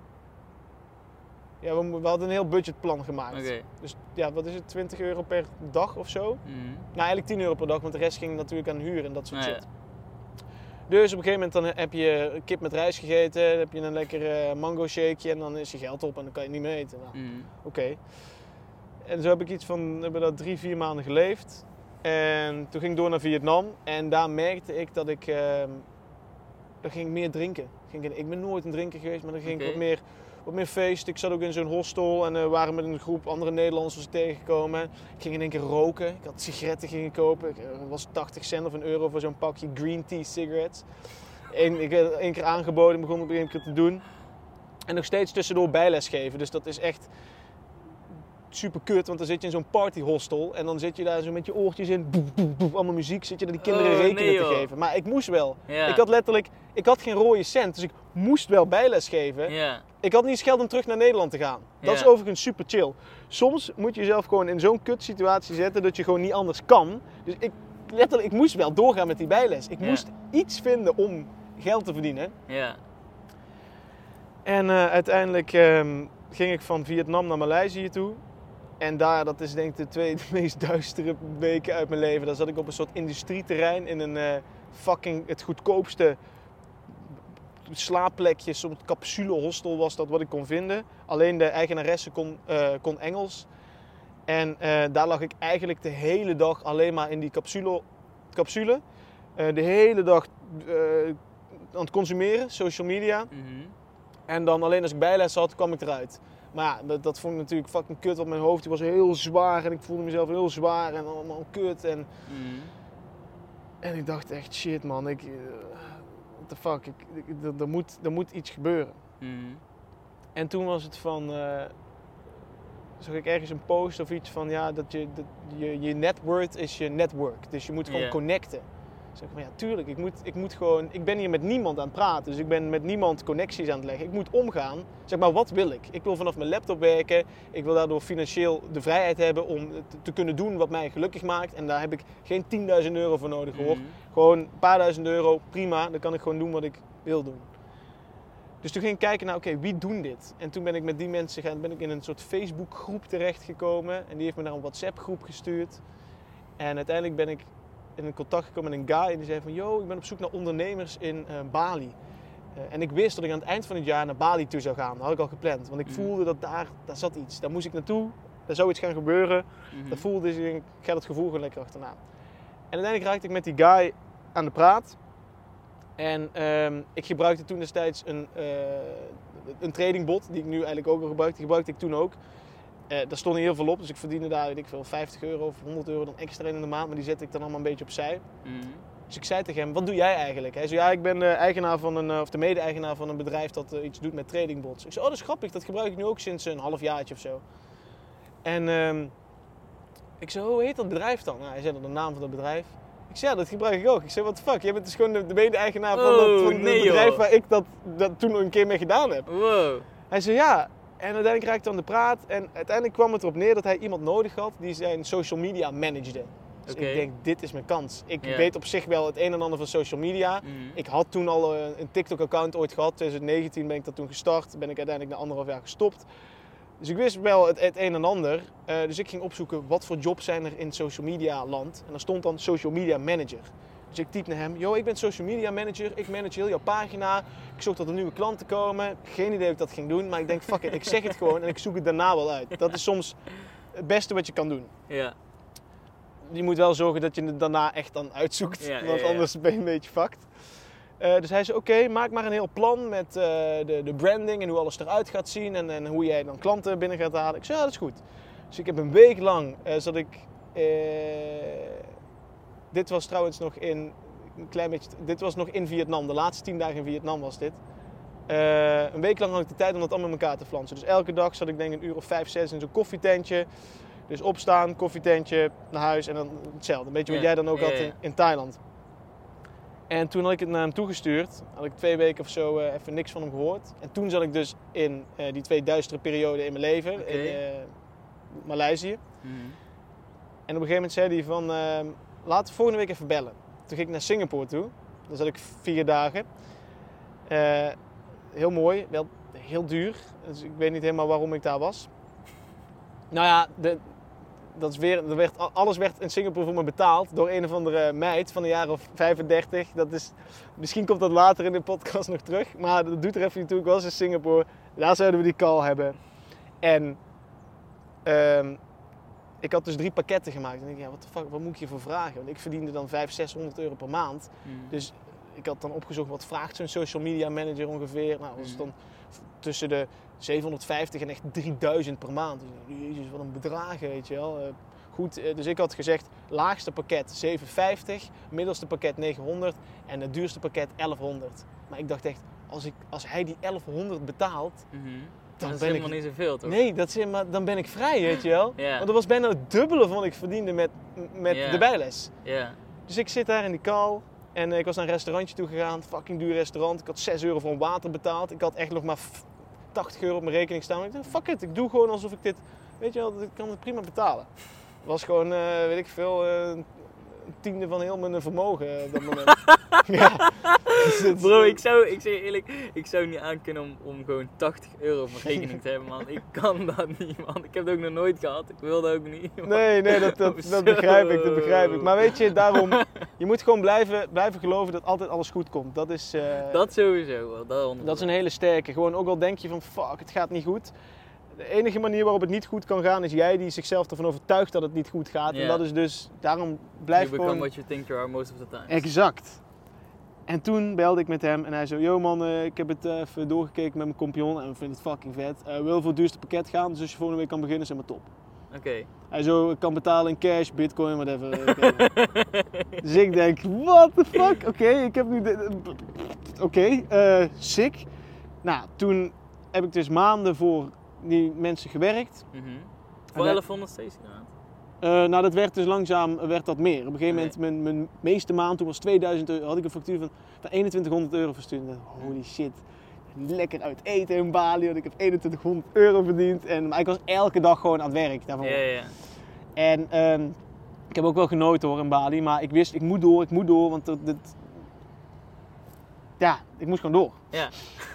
Ja, we hadden een heel budgetplan gemaakt. Okay. Dus ja, wat is het, €20 per dag of zo? Nou, eigenlijk €10 per dag, want de rest ging natuurlijk aan huur en dat soort shit. Ja. Dus op een gegeven moment dan heb je kip met rijst gegeten, dan heb je een lekker mango shakeje en dan is je geld op en dan kan je het niet meer eten. Nou, oké. En zo heb ik hebben dat 3-4 maanden geleefd. En toen ging ik door naar Vietnam en daar merkte ik dat ik, daar ging ik meer drinken. Ik ben nooit een drinker geweest, maar dan ging ik wat meer feest. Ik zat ook in zo'n hostel en we waren met een groep andere Nederlanders tegengekomen. Ik ging in één keer roken. Ik had sigaretten kopen. Het was 80 cent of €1 voor zo'n pakje green tea cigarettes. Ik werd 1 keer aangeboden, begon op een keer te doen. En nog steeds tussendoor bijles geven. Dus dat is echt super kut, want dan zit je in zo'n partyhostel en dan zit je daar zo met je oortjes in, boef, boef, boef, allemaal muziek, zit je naar die kinderen rekenen te geven. Maar ik moest wel. Ja. Ik had geen rode cent, dus ik moest wel bijles geven. Ja. Ik had niet eens geld om terug naar Nederland te gaan. Dat is overigens super chill. Soms moet je jezelf gewoon in zo'n kut situatie zetten dat je gewoon niet anders kan. Dus ik moest wel doorgaan met die bijles. Ik moest iets vinden om geld te verdienen. Ja. En uiteindelijk ging ik van Vietnam naar Maleisië toe. En dat is denk ik de 2 meest duistere weken uit mijn leven. Daar zat ik op een soort industrieterrein in een het goedkoopste slaapplekje. Zo'n capsulehostel was dat wat ik kon vinden. Alleen de eigenaresse kon Engels. En daar lag ik eigenlijk de hele dag alleen maar in die capsule. De hele dag aan het consumeren, social media. En dan alleen als ik bijles had, kwam ik eruit. Maar ja, dat vond ik natuurlijk fucking kut, want mijn hoofd was heel zwaar en ik voelde mezelf heel zwaar en allemaal kut. En ik dacht echt, shit man, what the fuck, er moet iets gebeuren. En toen was het van, zag ik ergens een post of iets van, dat je net worth is je network. Dus je moet gewoon connecten. Zeg maar, ja, tuurlijk, ik ben hier met niemand aan het praten, dus ik ben met niemand connecties aan het leggen. Ik moet omgaan, zeg maar, wat wil ik? Ik wil vanaf mijn laptop werken, ik wil daardoor financieel de vrijheid hebben om te kunnen doen wat mij gelukkig maakt. En daar heb ik geen €10.000 voor nodig hoor. Gewoon een paar €1.000, prima, dan kan ik gewoon doen wat ik wil doen. Dus toen ging ik kijken naar, wie doen dit? En toen ben ik met die mensen ben ik in een soort Facebookgroep terechtgekomen en die heeft me naar een WhatsApp groep gestuurd. En uiteindelijk ben ik in contact gekomen met een guy en die zei van, ik ben op zoek naar ondernemers in Bali. En ik wist dat ik aan het eind van het jaar naar Bali toe zou gaan. Dat had ik al gepland, want ik voelde dat daar zat iets. Daar moest ik naartoe, daar zou iets gaan gebeuren. Dat voelde, dus ik ga dat gevoel gewoon lekker achterna. En uiteindelijk raakte ik met die guy aan de praat. En ik gebruikte toen destijds een tradingbot, die ik nu eigenlijk ook al gebruik. Die gebruikte ik toen ook. Daar stond niet heel veel op, dus ik verdiende daar, weet ik veel, €50 of €100 dan extra in de maand. Maar die zette ik dan allemaal een beetje opzij. Dus ik zei tegen hem, wat doe jij eigenlijk? Hij zei, ik ben eigenaar van de mede-eigenaar van een bedrijf dat iets doet met tradingbots. Ik zei, dat is grappig, dat gebruik ik nu ook sinds een halfjaartje of zo. En ik zei, hoe heet dat bedrijf dan? Nou, hij zei dan de naam van dat bedrijf. Ik zei, dat gebruik ik ook. Ik zei, what the fuck, jij bent dus gewoon de mede-eigenaar van het bedrijf waar ik dat toen nog een keer mee gedaan heb. Wow. Hij zei, ja. En uiteindelijk raakte hij aan de praat en uiteindelijk kwam het erop neer dat hij iemand nodig had die zijn social media managede. Dus ik denk, dit is mijn kans. Ik weet op zich wel het een en ander van social media. Ik had toen al een TikTok-account ooit gehad. 2019 ben ik dat toen gestart. Ben ik uiteindelijk na 1,5 jaar gestopt. Dus ik wist wel het een en ander. Dus ik ging opzoeken wat voor jobs zijn er in social media land. En daar stond dan social media manager. Dus ik typ naar hem, ik ben social media manager, ik manage heel jouw pagina. Ik zorg dat er nieuwe klanten komen. Geen idee hoe ik dat ging doen, maar ik denk fuck it, ik zeg het gewoon en ik zoek het daarna wel uit. Dat is soms het beste wat je kan doen. Ja. Je moet wel zorgen dat je het daarna echt dan uitzoekt, want anders ben je een beetje fucked. Dus hij zei, oké, maak maar een heel plan met de branding en hoe alles eruit gaat zien en hoe jij dan klanten binnen gaat halen. Ik zei, ja, dat is goed. Dus ik heb een week lang zat ik... dit was trouwens nog in... Dit was nog in Vietnam. De laatste 10 dagen in Vietnam was dit. Een week lang had ik de tijd om dat allemaal in elkaar te flansen. Dus elke dag zat ik denk een uur of 5, 6 in zo'n koffietentje. Dus opstaan, koffietentje, naar huis en dan hetzelfde. Een beetje wat jij dan ook had in Thailand. En toen had ik het naar hem toegestuurd. Had ik 2 weken of zo even niks van hem gehoord. En toen zat ik dus in die 2 duistere perioden in mijn leven. In Maleisië. Mm-hmm. En op een gegeven moment zei hij van... laten we volgende week even bellen. Toen ging ik naar Singapore toe. Daar zat ik 4 dagen. Heel mooi. Wel heel duur. Dus ik weet niet helemaal waarom ik daar was. Nou ja... alles werd in Singapore voor me betaald door een of andere meid van een jaar of 35. Misschien komt dat later in de podcast nog terug, maar dat doet er even niet toe. Ik was in Singapore, daar zouden we die call hebben. En ik had dus 3 pakketten gemaakt. En ik dacht, what the fuck, wat moet ik hiervoor vragen? Want ik verdiende dan 500-600 euro per maand. Dus ik had dan opgezocht, wat vraagt zo'n social media manager ongeveer? Nou, was het dan tussen de 750 en echt 3000 per maand. Dus, jezus, wat een bedragen, weet je wel. Goed, dus ik had gezegd, laagste pakket 750, middelste pakket 900 en het duurste pakket 1100. Maar ik dacht echt, als hij die 1100 betaalt, dan dat ben is helemaal niet zoveel, toch? Nee, maar dan ben ik vrij, weet je wel. Want dat was bijna het dubbele van wat ik verdiende met de bijles. Dus ik zit daar in die call. En ik was naar een restaurantje toe gegaan, fucking duur restaurant. Ik had 6 euro voor een water betaald. Ik had echt nog maar 80 euro op mijn rekening staan. Ik dacht, fuck it, ik doe gewoon alsof ik dit... Weet je wel, ik kan het prima betalen. Het was gewoon, weet ik veel, een tiende van heel mijn vermogen op dat moment. Ja. Bro, ik zeg je eerlijk, ik zou niet aankunnen om gewoon 80 euro op mijn rekening te hebben, man. Ik kan dat niet, man. Ik heb het ook nog nooit gehad. Ik wil dat ook niet. Man. Nee, dat begrijp ik. Maar weet je, daarom, je moet gewoon blijven geloven dat altijd alles goed komt. Dat is... dat sowieso wel. Dat is een hele sterke. Gewoon ook al denk je van, fuck, het gaat niet goed. De enige manier waarop het niet goed kan gaan is jij die zichzelf ervan overtuigt dat het niet goed gaat. Yeah. En dat is dus, daarom blijf you gewoon... become what you think you are most of the time. Exact. En toen belde ik met hem en hij zei, yo man, ik heb het even doorgekeken met mijn compagnon en we vinden het fucking vet. We willen voor het duurste pakket gaan, dus als je volgende week kan beginnen, is het maar top. Oké. Hij zo, ik kan betalen in cash, bitcoin, whatever. Dus ik denk, what the fuck? Oké, ik heb nu... Sick. Nou, toen heb ik dus maanden voor die mensen gewerkt. Voor 1100 steeds gedaan? Nou, dat werd dus langzaam dat meer. Op een gegeven moment, mijn meeste maand, toen was 2000 euro, had ik een factuur van 2100 euro verstuurd. Holy shit, lekker uit eten in Bali, want ik heb 2100 euro verdiend. Maar ik was elke dag gewoon aan het werk daarvoor. Ja. En ik heb ook wel genoten hoor in Bali, maar ik wist, ik moet door, want ik moest gewoon door. Ja.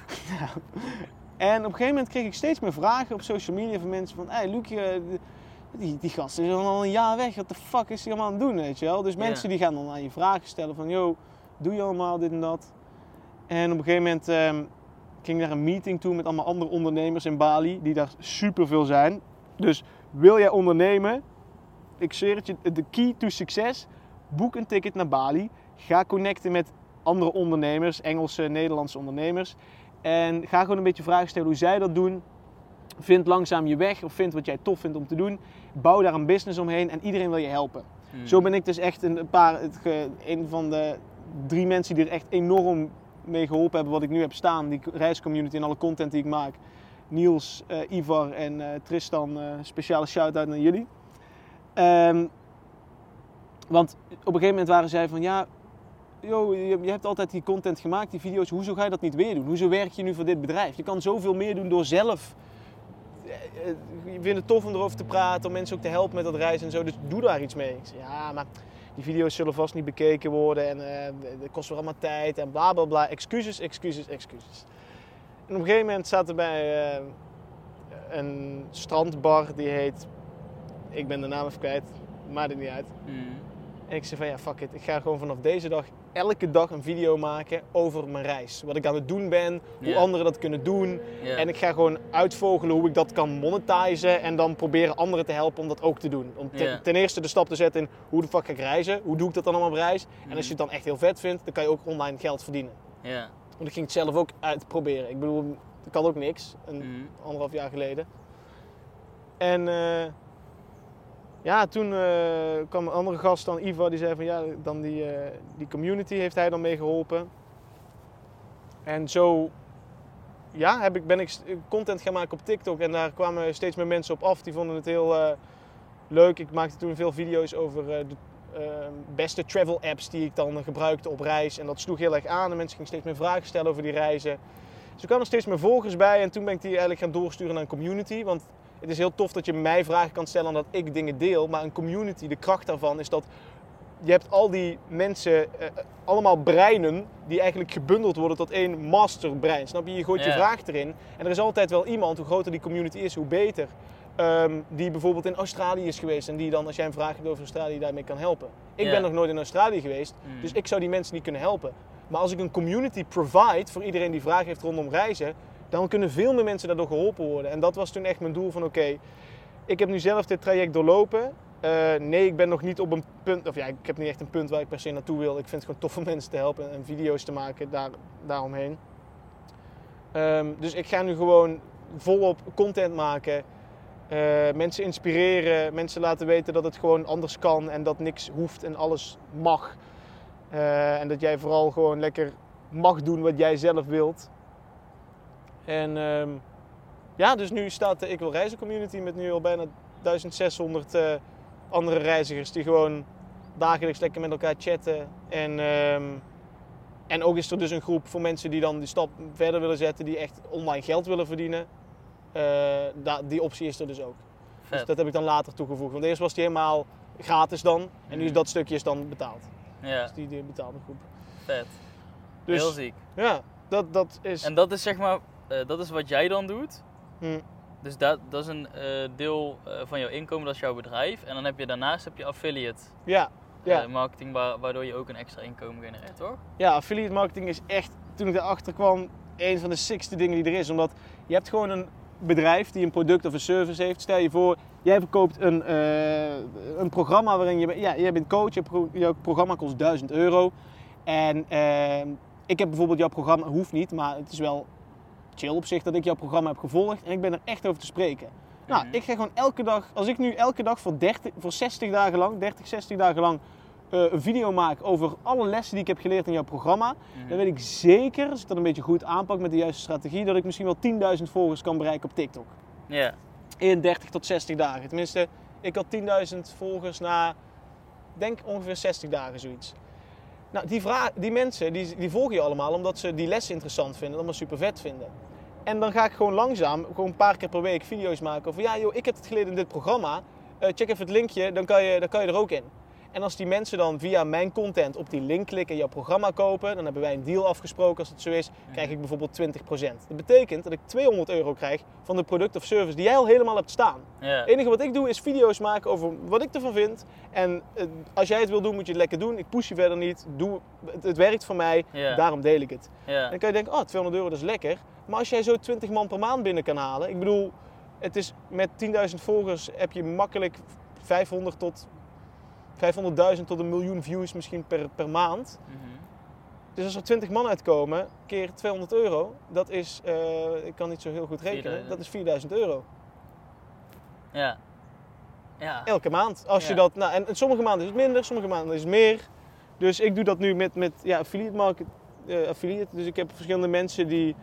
En op een gegeven moment kreeg ik steeds meer vragen op social media van mensen van, hey Luc, die gast is al een jaar weg, wat de fuck is hij allemaal aan het doen, weet je wel? Dus mensen die gaan dan aan je vragen stellen van, yo, doe je allemaal dit en dat? En op een gegeven moment ging ik naar een meeting toe met allemaal andere ondernemers in Bali, die daar superveel zijn. Dus wil jij ondernemen, ik zweer het je, de key to succes, boek een ticket naar Bali, ga connecten met andere ondernemers, Engelse, Nederlandse ondernemers. En ga gewoon een beetje vragen stellen hoe zij dat doen. Vind langzaam je weg of vind wat jij tof vindt om te doen. Bouw daar een business omheen en iedereen wil je helpen. Zo ben ik dus echt een van de 3 mensen die er echt enorm mee geholpen hebben wat ik nu heb staan. Die reiscommunity en alle content die ik maak. Niels, Ivar en Tristan, speciale shout-out naar jullie. Want op een gegeven moment waren zij van ja... Yo, je hebt altijd die content gemaakt, die video's. Hoezo ga je dat niet weer doen? Hoezo werk je nu voor dit bedrijf? Je kan zoveel meer doen door zelf. Je vindt het tof om erover te praten, om mensen ook te helpen met dat reizen en zo. Dus doe daar iets mee. Ik zei, ja, maar die video's zullen vast niet bekeken worden. En dat kost wel allemaal tijd en bla bla bla. Excuses. En op een gegeven moment zaten wij een strandbar die heet... Ik ben de naam even kwijt, maakt het niet uit. En ik zei van ja, fuck it. Ik ga gewoon vanaf deze dag elke dag een video maken over mijn reis. Wat ik aan het doen ben, hoe anderen dat kunnen doen. En ik ga gewoon uitvogelen hoe ik dat kan monetizen. En dan proberen anderen te helpen om dat ook te doen. Om ten eerste de stap te zetten in hoe de fuck ga ik reizen? Hoe doe ik dat dan allemaal op reis? En als je het dan echt heel vet vindt, dan kan je ook online geld verdienen. Want ik ging het zelf ook uitproberen. Ik bedoel, ik had ook niks. 1,5 jaar geleden. En... toen kwam een andere gast dan, Iva, die zei van ja, dan die community heeft hij dan mee geholpen. En zo ben ik content gaan maken op TikTok en daar kwamen steeds meer mensen op af. Die vonden het heel leuk. Ik maakte toen veel video's over de beste travel apps die ik dan gebruikte op reis. En dat sloeg heel erg aan en mensen gingen steeds meer vragen stellen over die reizen. Dus er kwamen steeds meer volgers bij en toen ben ik die eigenlijk gaan doorsturen naar een community. Want het is heel tof dat je mij vragen kan stellen en dat ik dingen deel. Maar een community, de kracht daarvan is dat je hebt al die mensen, allemaal breinen die eigenlijk gebundeld worden tot één masterbrein. Snap je? Je gooit je vraag erin en er is altijd wel iemand, hoe groter die community is, hoe beter. Die bijvoorbeeld in Australië is geweest en die dan, als jij een vraag hebt over Australië, daarmee kan helpen. Ik ben nog nooit in Australië geweest, dus ik zou die mensen niet kunnen helpen. Maar als ik een community provide voor iedereen die vragen heeft rondom reizen, dan kunnen veel meer mensen daardoor geholpen worden. En dat was toen echt mijn doel van oké, ik heb nu zelf dit traject doorlopen. Nee, ik ben nog niet op een punt, of ja, ik heb niet echt een punt waar ik per se naartoe wil. Ik vind het gewoon tof om mensen te helpen en video's te maken daaromheen. Dus ik ga nu gewoon volop content maken. Mensen inspireren, mensen laten weten dat het gewoon anders kan en dat niks hoeft en alles mag. En dat jij vooral gewoon lekker mag doen wat jij zelf wilt. En dus nu staat de Ik Wil Reizen community met nu al bijna 1600 andere reizigers die gewoon dagelijks lekker met elkaar chatten. En ook is er dus een groep voor mensen die dan die stap verder willen zetten, die echt online geld willen verdienen. Die optie is er dus ook. Vet. Dus dat heb ik dan later toegevoegd. Want eerst was die helemaal gratis dan en nu is dat stukje is dan betaald. Ja. Dus die betaalde groep. Vet. Dus, heel ziek. Ja, dat is... En dat is zeg maar, dat is wat jij dan doet. Dus dat is een deel van jouw inkomen, dat is jouw bedrijf. En dan heb je daarnaast affiliate marketing, waardoor je ook een extra inkomen genereert, toch? Ja, affiliate marketing is echt, toen ik daarachter kwam, een van de sickste dingen die er is. Omdat je hebt gewoon een bedrijf die een product of een service heeft. Stel je voor, jij verkoopt een programma waarin jij bent coach, jouw programma kost €1000. En ik heb bijvoorbeeld jouw programma, hoeft niet, maar het is wel chill op zich dat ik jouw programma heb gevolgd en ik ben er echt over te spreken. Nou, ik ga gewoon elke dag, als ik nu elke dag voor 60 dagen lang een video maak over alle lessen die ik heb geleerd in jouw programma, dan weet ik zeker, als ik dat een beetje goed aanpak met de juiste strategie, dat ik misschien wel 10.000 volgers kan bereiken op TikTok. Ja. In 30 tot 60 dagen. Tenminste, ik had 10.000 volgers na, denk ongeveer 60 dagen zoiets. Nou, die mensen die volgen je allemaal omdat ze die les interessant vinden, allemaal super vet vinden. En dan ga ik gewoon langzaam, gewoon een paar keer per week video's maken over ja joh, ik heb het geleerd in dit programma, check even het linkje, dan kan je er ook in. En als die mensen dan via mijn content op die link klikken en jouw programma kopen, dan hebben wij een deal afgesproken. Als het zo is, krijg ik bijvoorbeeld 20%. Dat betekent dat ik €200 krijg van de product of service die jij al helemaal hebt staan. Ja. Het enige wat ik doe is video's maken over wat ik ervan vind. En als jij het wil doen, moet je het lekker doen. Ik push je verder niet. Het werkt voor mij, daarom deel ik het. Ja. En dan kan je denken, €200 dat is lekker. Maar als jij zo 20 man per maand binnen kan halen. Ik bedoel, het is met 10.000 volgers heb je makkelijk 500.000 tot 1 miljoen views misschien per maand. Dus als er 20 man uitkomen, keer €200, dat is, ik kan niet zo heel goed rekenen, dat is €4.000. Ja. Elke maand. Als je dat, en sommige maanden is het minder, sommige maanden is het meer. Dus ik doe dat nu met affiliate market, affiliate. Dus ik heb verschillende mensen die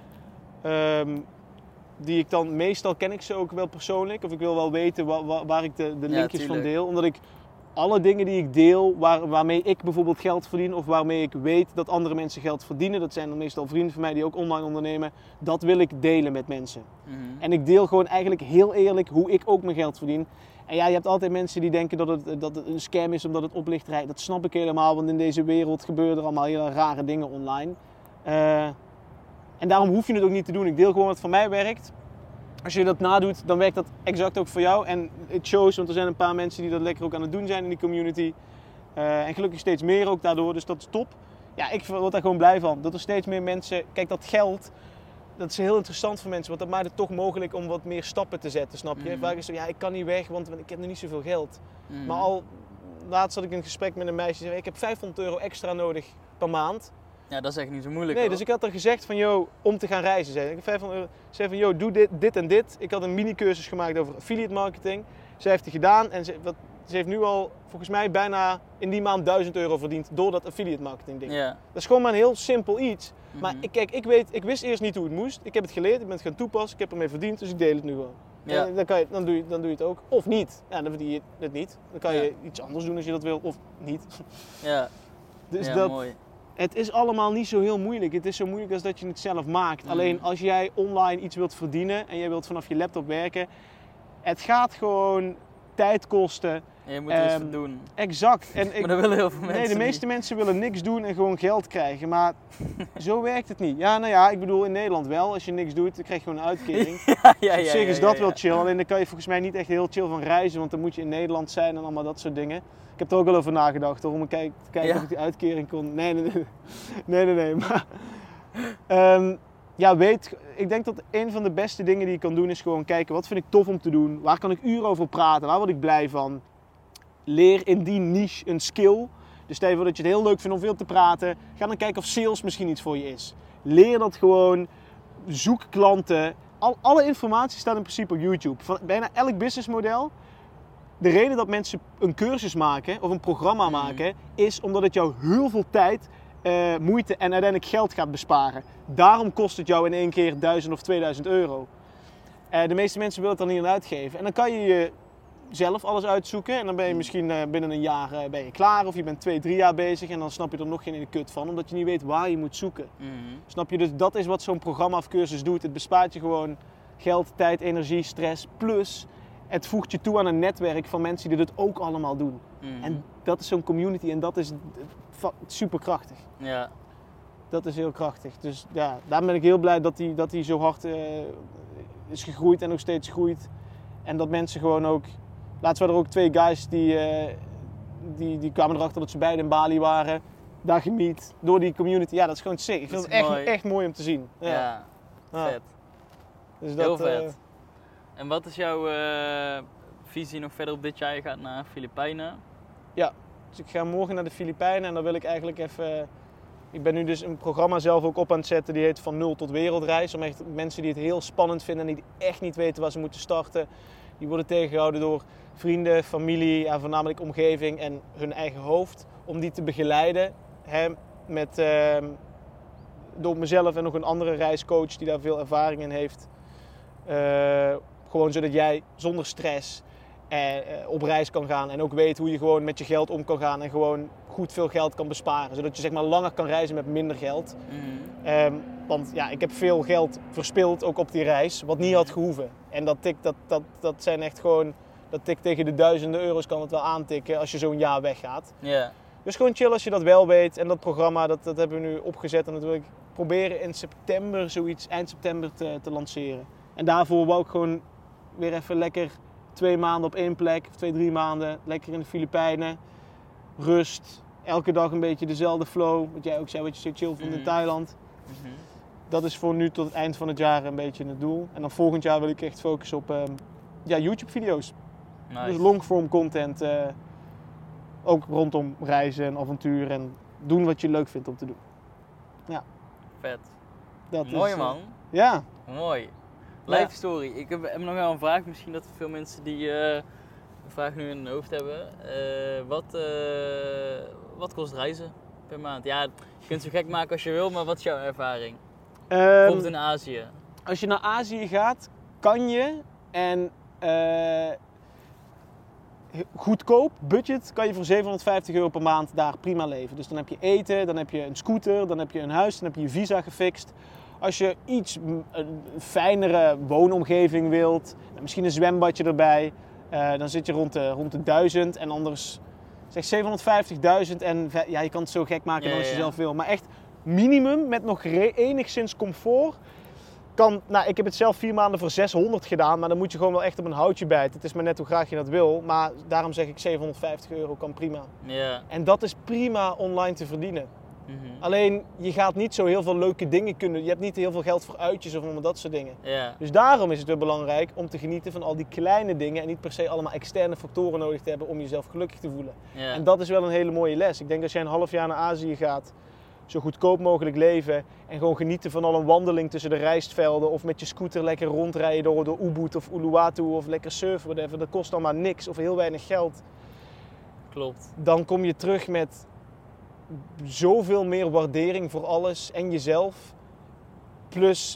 ik dan, meestal ken ik ze ook wel persoonlijk. Of ik wil wel weten waar ik de linkjes van deel. Omdat ik alle dingen die ik deel, waarmee ik bijvoorbeeld geld verdien of waarmee ik weet dat andere mensen geld verdienen, dat zijn dan meestal vrienden van mij die ook online ondernemen, dat wil ik delen met mensen. En ik deel gewoon eigenlijk heel eerlijk hoe ik ook mijn geld verdien. En ja, je hebt altijd mensen die denken dat het een scam is omdat het oplichterij. Dat snap ik helemaal, want in deze wereld gebeuren er allemaal hele rare dingen online. En daarom hoef je het ook niet te doen. Ik deel gewoon wat voor mij werkt. als je dat nadoet, dan werkt dat exact ook voor jou. En it shows, want er zijn een paar mensen die dat lekker ook aan het doen zijn in die community. En gelukkig steeds meer ook daardoor, dus dat is top. Ja, ik word daar gewoon blij van. Dat er steeds meer mensen... Kijk, dat geld, dat is heel interessant voor mensen. Want dat maakt het toch mogelijk om wat meer stappen te zetten, snap je? Vaak is het zo, ik kan niet weg, want ik heb nog niet zoveel geld. Maar al laatst had ik een gesprek met een meisje die zei, ik heb €500 extra nodig per maand. Ja, dat is echt niet zo moeilijk. Nee, hoor. dus ik had er gezegd van, om te gaan reizen. Zei ik heb €500. Zei van, doe dit en dit. Ik had een mini-cursus gemaakt over affiliate marketing. Zij heeft die gedaan en ze heeft nu al volgens mij bijna in die maand €1000 verdiend door dat affiliate marketing ding. Ja. Dat is gewoon maar een heel simpel iets. Maar ik wist eerst niet hoe het moest. Ik heb het geleerd, ik ben het gaan toepassen, ik heb ermee verdiend, dus ik deel het nu gewoon. Ja. En dan doe je het ook. Of niet. Ja, dan verdien je het niet. Dan kan je iets anders doen als je dat wil, of niet. Ja, Dus ja mooi. Het is allemaal niet zo heel moeilijk. Het is zo moeilijk als dat je het zelf maakt. Alleen als jij online iets wilt verdienen en jij wilt vanaf je laptop werken, het gaat gewoon tijd kosten. En je moet er iets voor doen. Exact. Maar dat willen heel veel mensen Nee, de meeste mensen willen niks doen en gewoon geld krijgen. Maar zo werkt het niet. Ja, nou ja, ik bedoel in Nederland wel. Als je niks doet, dan krijg je gewoon een uitkering. Op zich is dat wel chill. Alleen dan kan je volgens mij niet echt heel chill van reizen. Want dan moet je in Nederland zijn en allemaal dat soort dingen. Ik heb er ook wel over nagedacht hoor, om te kijken of ik die uitkering kon. Nee. Maar ik denk dat een van de beste dingen die je kan doen is gewoon kijken, wat vind ik tof om te doen? Waar kan ik uren over praten? Waar word ik blij van? Leer in die niche een skill. Dus stel je voor dat je het heel leuk vindt om veel te praten. Ga dan kijken of sales misschien iets voor je is. Leer dat gewoon. Zoek klanten. Alle informatie staat in principe op YouTube. Van bijna elk businessmodel. De reden dat mensen een cursus maken of een programma maken, is omdat het jou heel veel tijd, moeite en uiteindelijk geld gaat besparen. Daarom kost het jou in één keer €1000 of €2000. De meeste mensen willen het er niet aan uitgeven. En dan kan je zelf alles uitzoeken en dan ben je misschien binnen een jaar ben je klaar of je bent 2-3 jaar bezig en dan snap je er nog geen ene kut van, omdat je niet weet waar je moet zoeken. Snap je? Dus dat is wat zo'n programma of cursus doet. Het bespaart je gewoon geld, tijd, energie, stress, plus het voegt je toe aan een netwerk van mensen die dit ook allemaal doen. En dat is zo'n community en dat is super krachtig. Ja. Dat is heel krachtig. Dus ja, daar ben ik heel blij dat die zo hard is gegroeid en nog steeds groeit. En dat mensen gewoon ook... Laatst waren er ook 2 guys die kwamen erachter dat ze beide in Bali waren. Daar gemiet, door die community. Ja, dat is gewoon sick. Ik vind het echt mooi om te zien. Ja. Vet. Dus heel vet. En wat is jouw visie nog verder op dit jaar? Je gaat naar Filipijnen. Ja, dus ik ga morgen naar de Filipijnen en dan wil ik eigenlijk even... Ik ben nu dus een programma zelf ook op aan het zetten, die heet Van Nul tot Wereldreis. Om echt mensen die het heel spannend vinden en die echt niet weten waar ze moeten starten. Die worden tegengehouden door vrienden, familie, voornamelijk omgeving en hun eigen hoofd. Om die te begeleiden door mezelf en nog een andere reiscoach die daar veel ervaring in heeft. Gewoon zodat jij zonder stress op reis kan gaan en ook weet hoe je gewoon met je geld om kan gaan en gewoon goed veel geld kan besparen. Zodat je zeg maar langer kan reizen met minder geld. Want ja, ik heb veel geld verspild ook op die reis, wat niet had gehoeven. En dat zijn echt gewoon, dat tikt tegen de duizenden euro's kan het wel aantikken als je zo'n jaar weggaat. Yeah. Dus gewoon chill als je dat wel weet. En dat programma, dat hebben we nu opgezet en dat wil ik proberen in september, eind september te lanceren. En daarvoor wou ik gewoon weer even lekker 2 maanden op één plek, of 2-3 maanden, lekker in de Filipijnen. Rust, elke dag een beetje dezelfde flow, wat jij ook zei, wat je zo chill vond in Thailand. Dat is voor nu tot het eind van het jaar een beetje het doel. En dan volgend jaar wil ik echt focussen op YouTube-video's. Nice. Dus longform content, ook rondom reizen en avontuur en doen wat je leuk vindt om te doen. Ja. Vet. Dat mooi is, man. Ja. Mooi. Life story. Ik heb nog wel een vraag, misschien dat veel mensen die een vraag nu in hun hoofd hebben. Wat kost reizen per maand? Ja, je kunt het zo gek maken als je wil, maar wat is jouw ervaring? Bijvoorbeeld in Azië. Als je naar Azië gaat, kan je en goedkoop, budget, kan je voor €750 per maand daar prima leven. Dus dan heb je eten, dan heb je een scooter, dan heb je een huis, dan heb je je visa gefixt. Als je een fijnere woonomgeving wilt, misschien een zwembadje erbij, dan zit je rond de 1000 en anders zeg 750.000 en ja, je kan het zo gek maken dan als je zelf wil. Maar echt minimum met nog enigszins comfort, ik heb het zelf 4 maanden voor 600 gedaan, maar dan moet je gewoon wel echt op een houtje bijten. Het is maar net hoe graag je dat wil, maar daarom zeg ik €750 kan prima. Ja. En dat is prima online te verdienen. Mhm. Alleen, je gaat niet zo heel veel leuke dingen kunnen. Je hebt niet heel veel geld voor uitjes of allemaal dat soort dingen. Ja. Dus daarom is het weer belangrijk om te genieten van al die kleine dingen en niet per se allemaal externe factoren nodig te hebben om jezelf gelukkig te voelen. Ja. En dat is wel een hele mooie les. Ik denk als jij een half jaar naar Azië gaat, zo goedkoop mogelijk leven en gewoon genieten van al een wandeling tussen de rijstvelden of met je scooter lekker rondrijden door Ubud of Uluwatu of lekker surfen, whatever. Dat kost allemaal niks of heel weinig geld. Klopt. Dan kom je terug met zoveel meer waardering voor alles en jezelf. Plus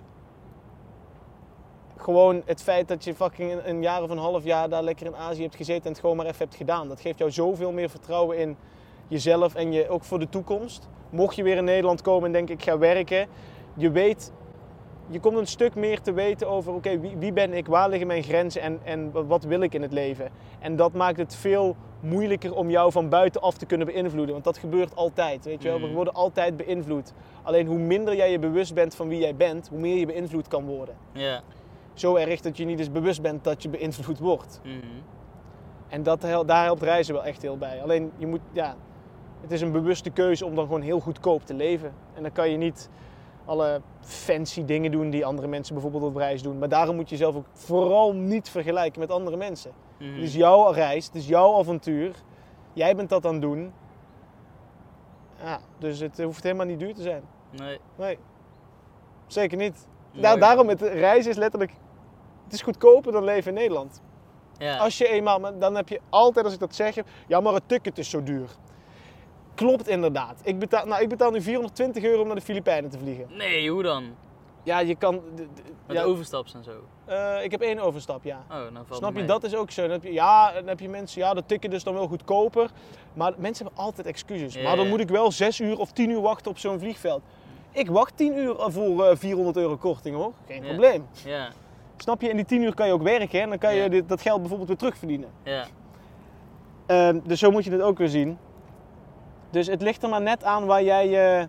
gewoon het feit dat je fucking een jaar of een half jaar daar lekker in Azië hebt gezeten en het gewoon maar even hebt gedaan. Dat geeft jou zoveel meer vertrouwen in jezelf en je ook voor de toekomst. Mocht je weer in Nederland komen en denken ik ga werken, je komt een stuk meer te weten over oké, wie ben ik, waar liggen mijn grenzen en wat wil ik in het leven. En dat maakt het veel moeilijker om jou van buitenaf te kunnen beïnvloeden. Want dat gebeurt altijd, weet je wel. We worden altijd beïnvloed. Alleen hoe minder jij je bewust bent van wie jij bent, hoe meer je beïnvloed kan worden. Ja. Zo erg dat je niet eens bewust bent dat je beïnvloed wordt. Mhm. En daar helpt reizen wel echt heel bij. Alleen het is een bewuste keuze om dan gewoon heel goedkoop te leven. En dan kan je niet alle fancy dingen doen die andere mensen bijvoorbeeld op reis doen. Maar daarom moet je jezelf ook vooral niet vergelijken met andere mensen. Mhm. Het is jouw reis, het is jouw avontuur. Jij bent dat aan het doen. Ja, dus het hoeft helemaal niet duur te zijn. Nee, zeker niet. Mooi. Daarom, het reizen is letterlijk... Het is goedkoper dan leven in Nederland. Ja. Als je eenmaal... Dan heb je altijd, als ik dat zeg... Ja, maar het ticket is zo duur. Klopt inderdaad. Ik betaal nu €420 om naar de Filipijnen te vliegen. Nee, hoe dan? Ja, je kan... Met overstaps en zo? Ik heb 1 overstap, ja. Oh, dan valt Snap het je, mee. dat is ook zo. Dan heb je mensen, de ticket is dan wel goedkoper. Maar mensen hebben altijd excuses. Ja, Maar dan ja. moet ik wel 6 uur of 10 uur wachten op zo'n vliegveld. Ik wacht 10 uur voor €400 korting hoor. Geen Ja. probleem. Ja. Snap je, in die 10 uur kan je ook werken en dan kan je Ja. dat geld bijvoorbeeld weer terugverdienen. Ja. Dus zo moet je het ook weer zien. Dus het ligt er maar net aan waar jij...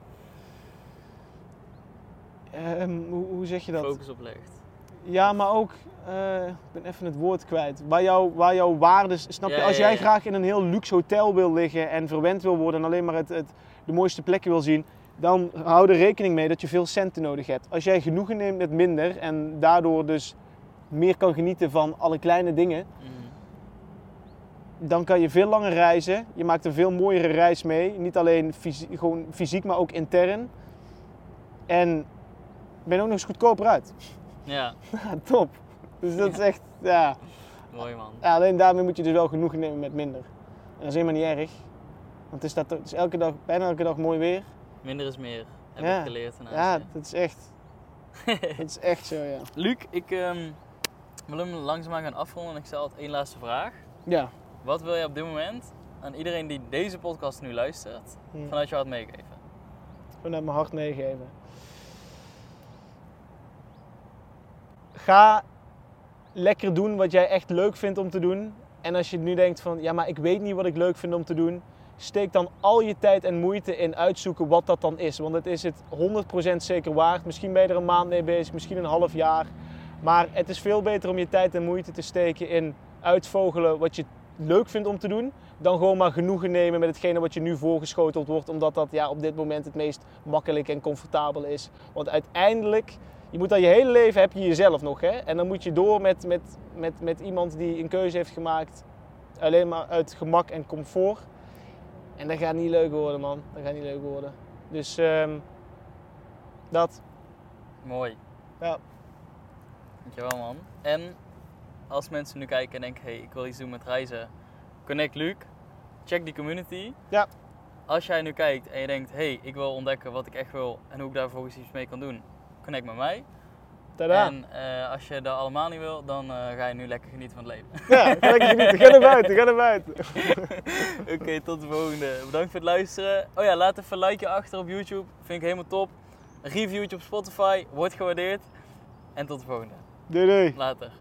hoe zeg je dat? Focus op legt. Ja, maar ook, ik ben even het woord kwijt, waar jouw waardes, snap je? Ja, Als ja, jij ja. graag in een heel luxe hotel wil liggen en verwend wil worden en alleen maar de mooiste plekken wil zien, dan hou er rekening mee dat je veel centen nodig hebt. Als jij genoegen neemt met minder en daardoor dus meer kan genieten van alle kleine dingen, Mhm. dan kan je veel langer reizen. Je maakt een veel mooiere reis mee, niet alleen gewoon fysiek, maar ook intern. En ben je ook nog eens goedkoper uit. Ja, Ja, top. Dus dat is echt, ja. mooi man. Ja, alleen daarmee moet je dus wel genoegen nemen met minder. En dat is helemaal niet erg. Want het is bijna elke dag mooi weer. Minder is meer, heb Ja. ik geleerd. in Ja, Azië. dat is echt. Dat is echt zo, ja. Luc, ik wil hem langzaamaan gaan afronden en ik stel altijd 1 laatste vraag. Ja. Wat wil je op dit moment aan iedereen die deze podcast nu luistert, vanuit je hart meegeven? Vanuit mijn hart meegeven. Ga lekker doen wat jij echt leuk vindt om te doen. En als je nu denkt van, ja, maar ik weet niet wat ik leuk vind om te doen. Steek dan al je tijd en moeite in uitzoeken wat dat dan is. Want het is het 100% zeker waard. Misschien ben je er een maand mee bezig, misschien een half jaar. Maar het is veel beter om je tijd en moeite te steken in uitvogelen wat je leuk vindt om te doen. Dan gewoon maar genoegen nemen met hetgene wat je nu voorgeschoteld wordt. Omdat dat op dit moment het meest makkelijk en comfortabel is. Want uiteindelijk, je moet al je hele leven heb je jezelf nog. Hè? En dan moet je door met iemand die een keuze heeft gemaakt. Alleen maar uit gemak en comfort. En dat gaat niet leuk worden, man. Dat gaat niet leuk worden. Dus dat. Mooi. Ja. Dankjewel man. En als mensen nu kijken en denken, hey, ik wil iets doen met reizen, connect Luc, check die community. Ja. Als jij nu kijkt en je denkt, hey, ik wil ontdekken wat ik echt wil en hoe ik daar vervolgens iets mee kan doen, connect met mij. Tada. En als je dat allemaal niet wil, dan ga je nu lekker genieten van het leven. Ja, ga lekker genieten. Ga naar buiten, ga naar buiten. Oké, tot de volgende. Bedankt voor het luisteren. Oh ja, laat even een likeje achter op YouTube. Vind ik helemaal top. Een reviewtje op Spotify. Wordt gewaardeerd. En tot de volgende. Doei doei. Later.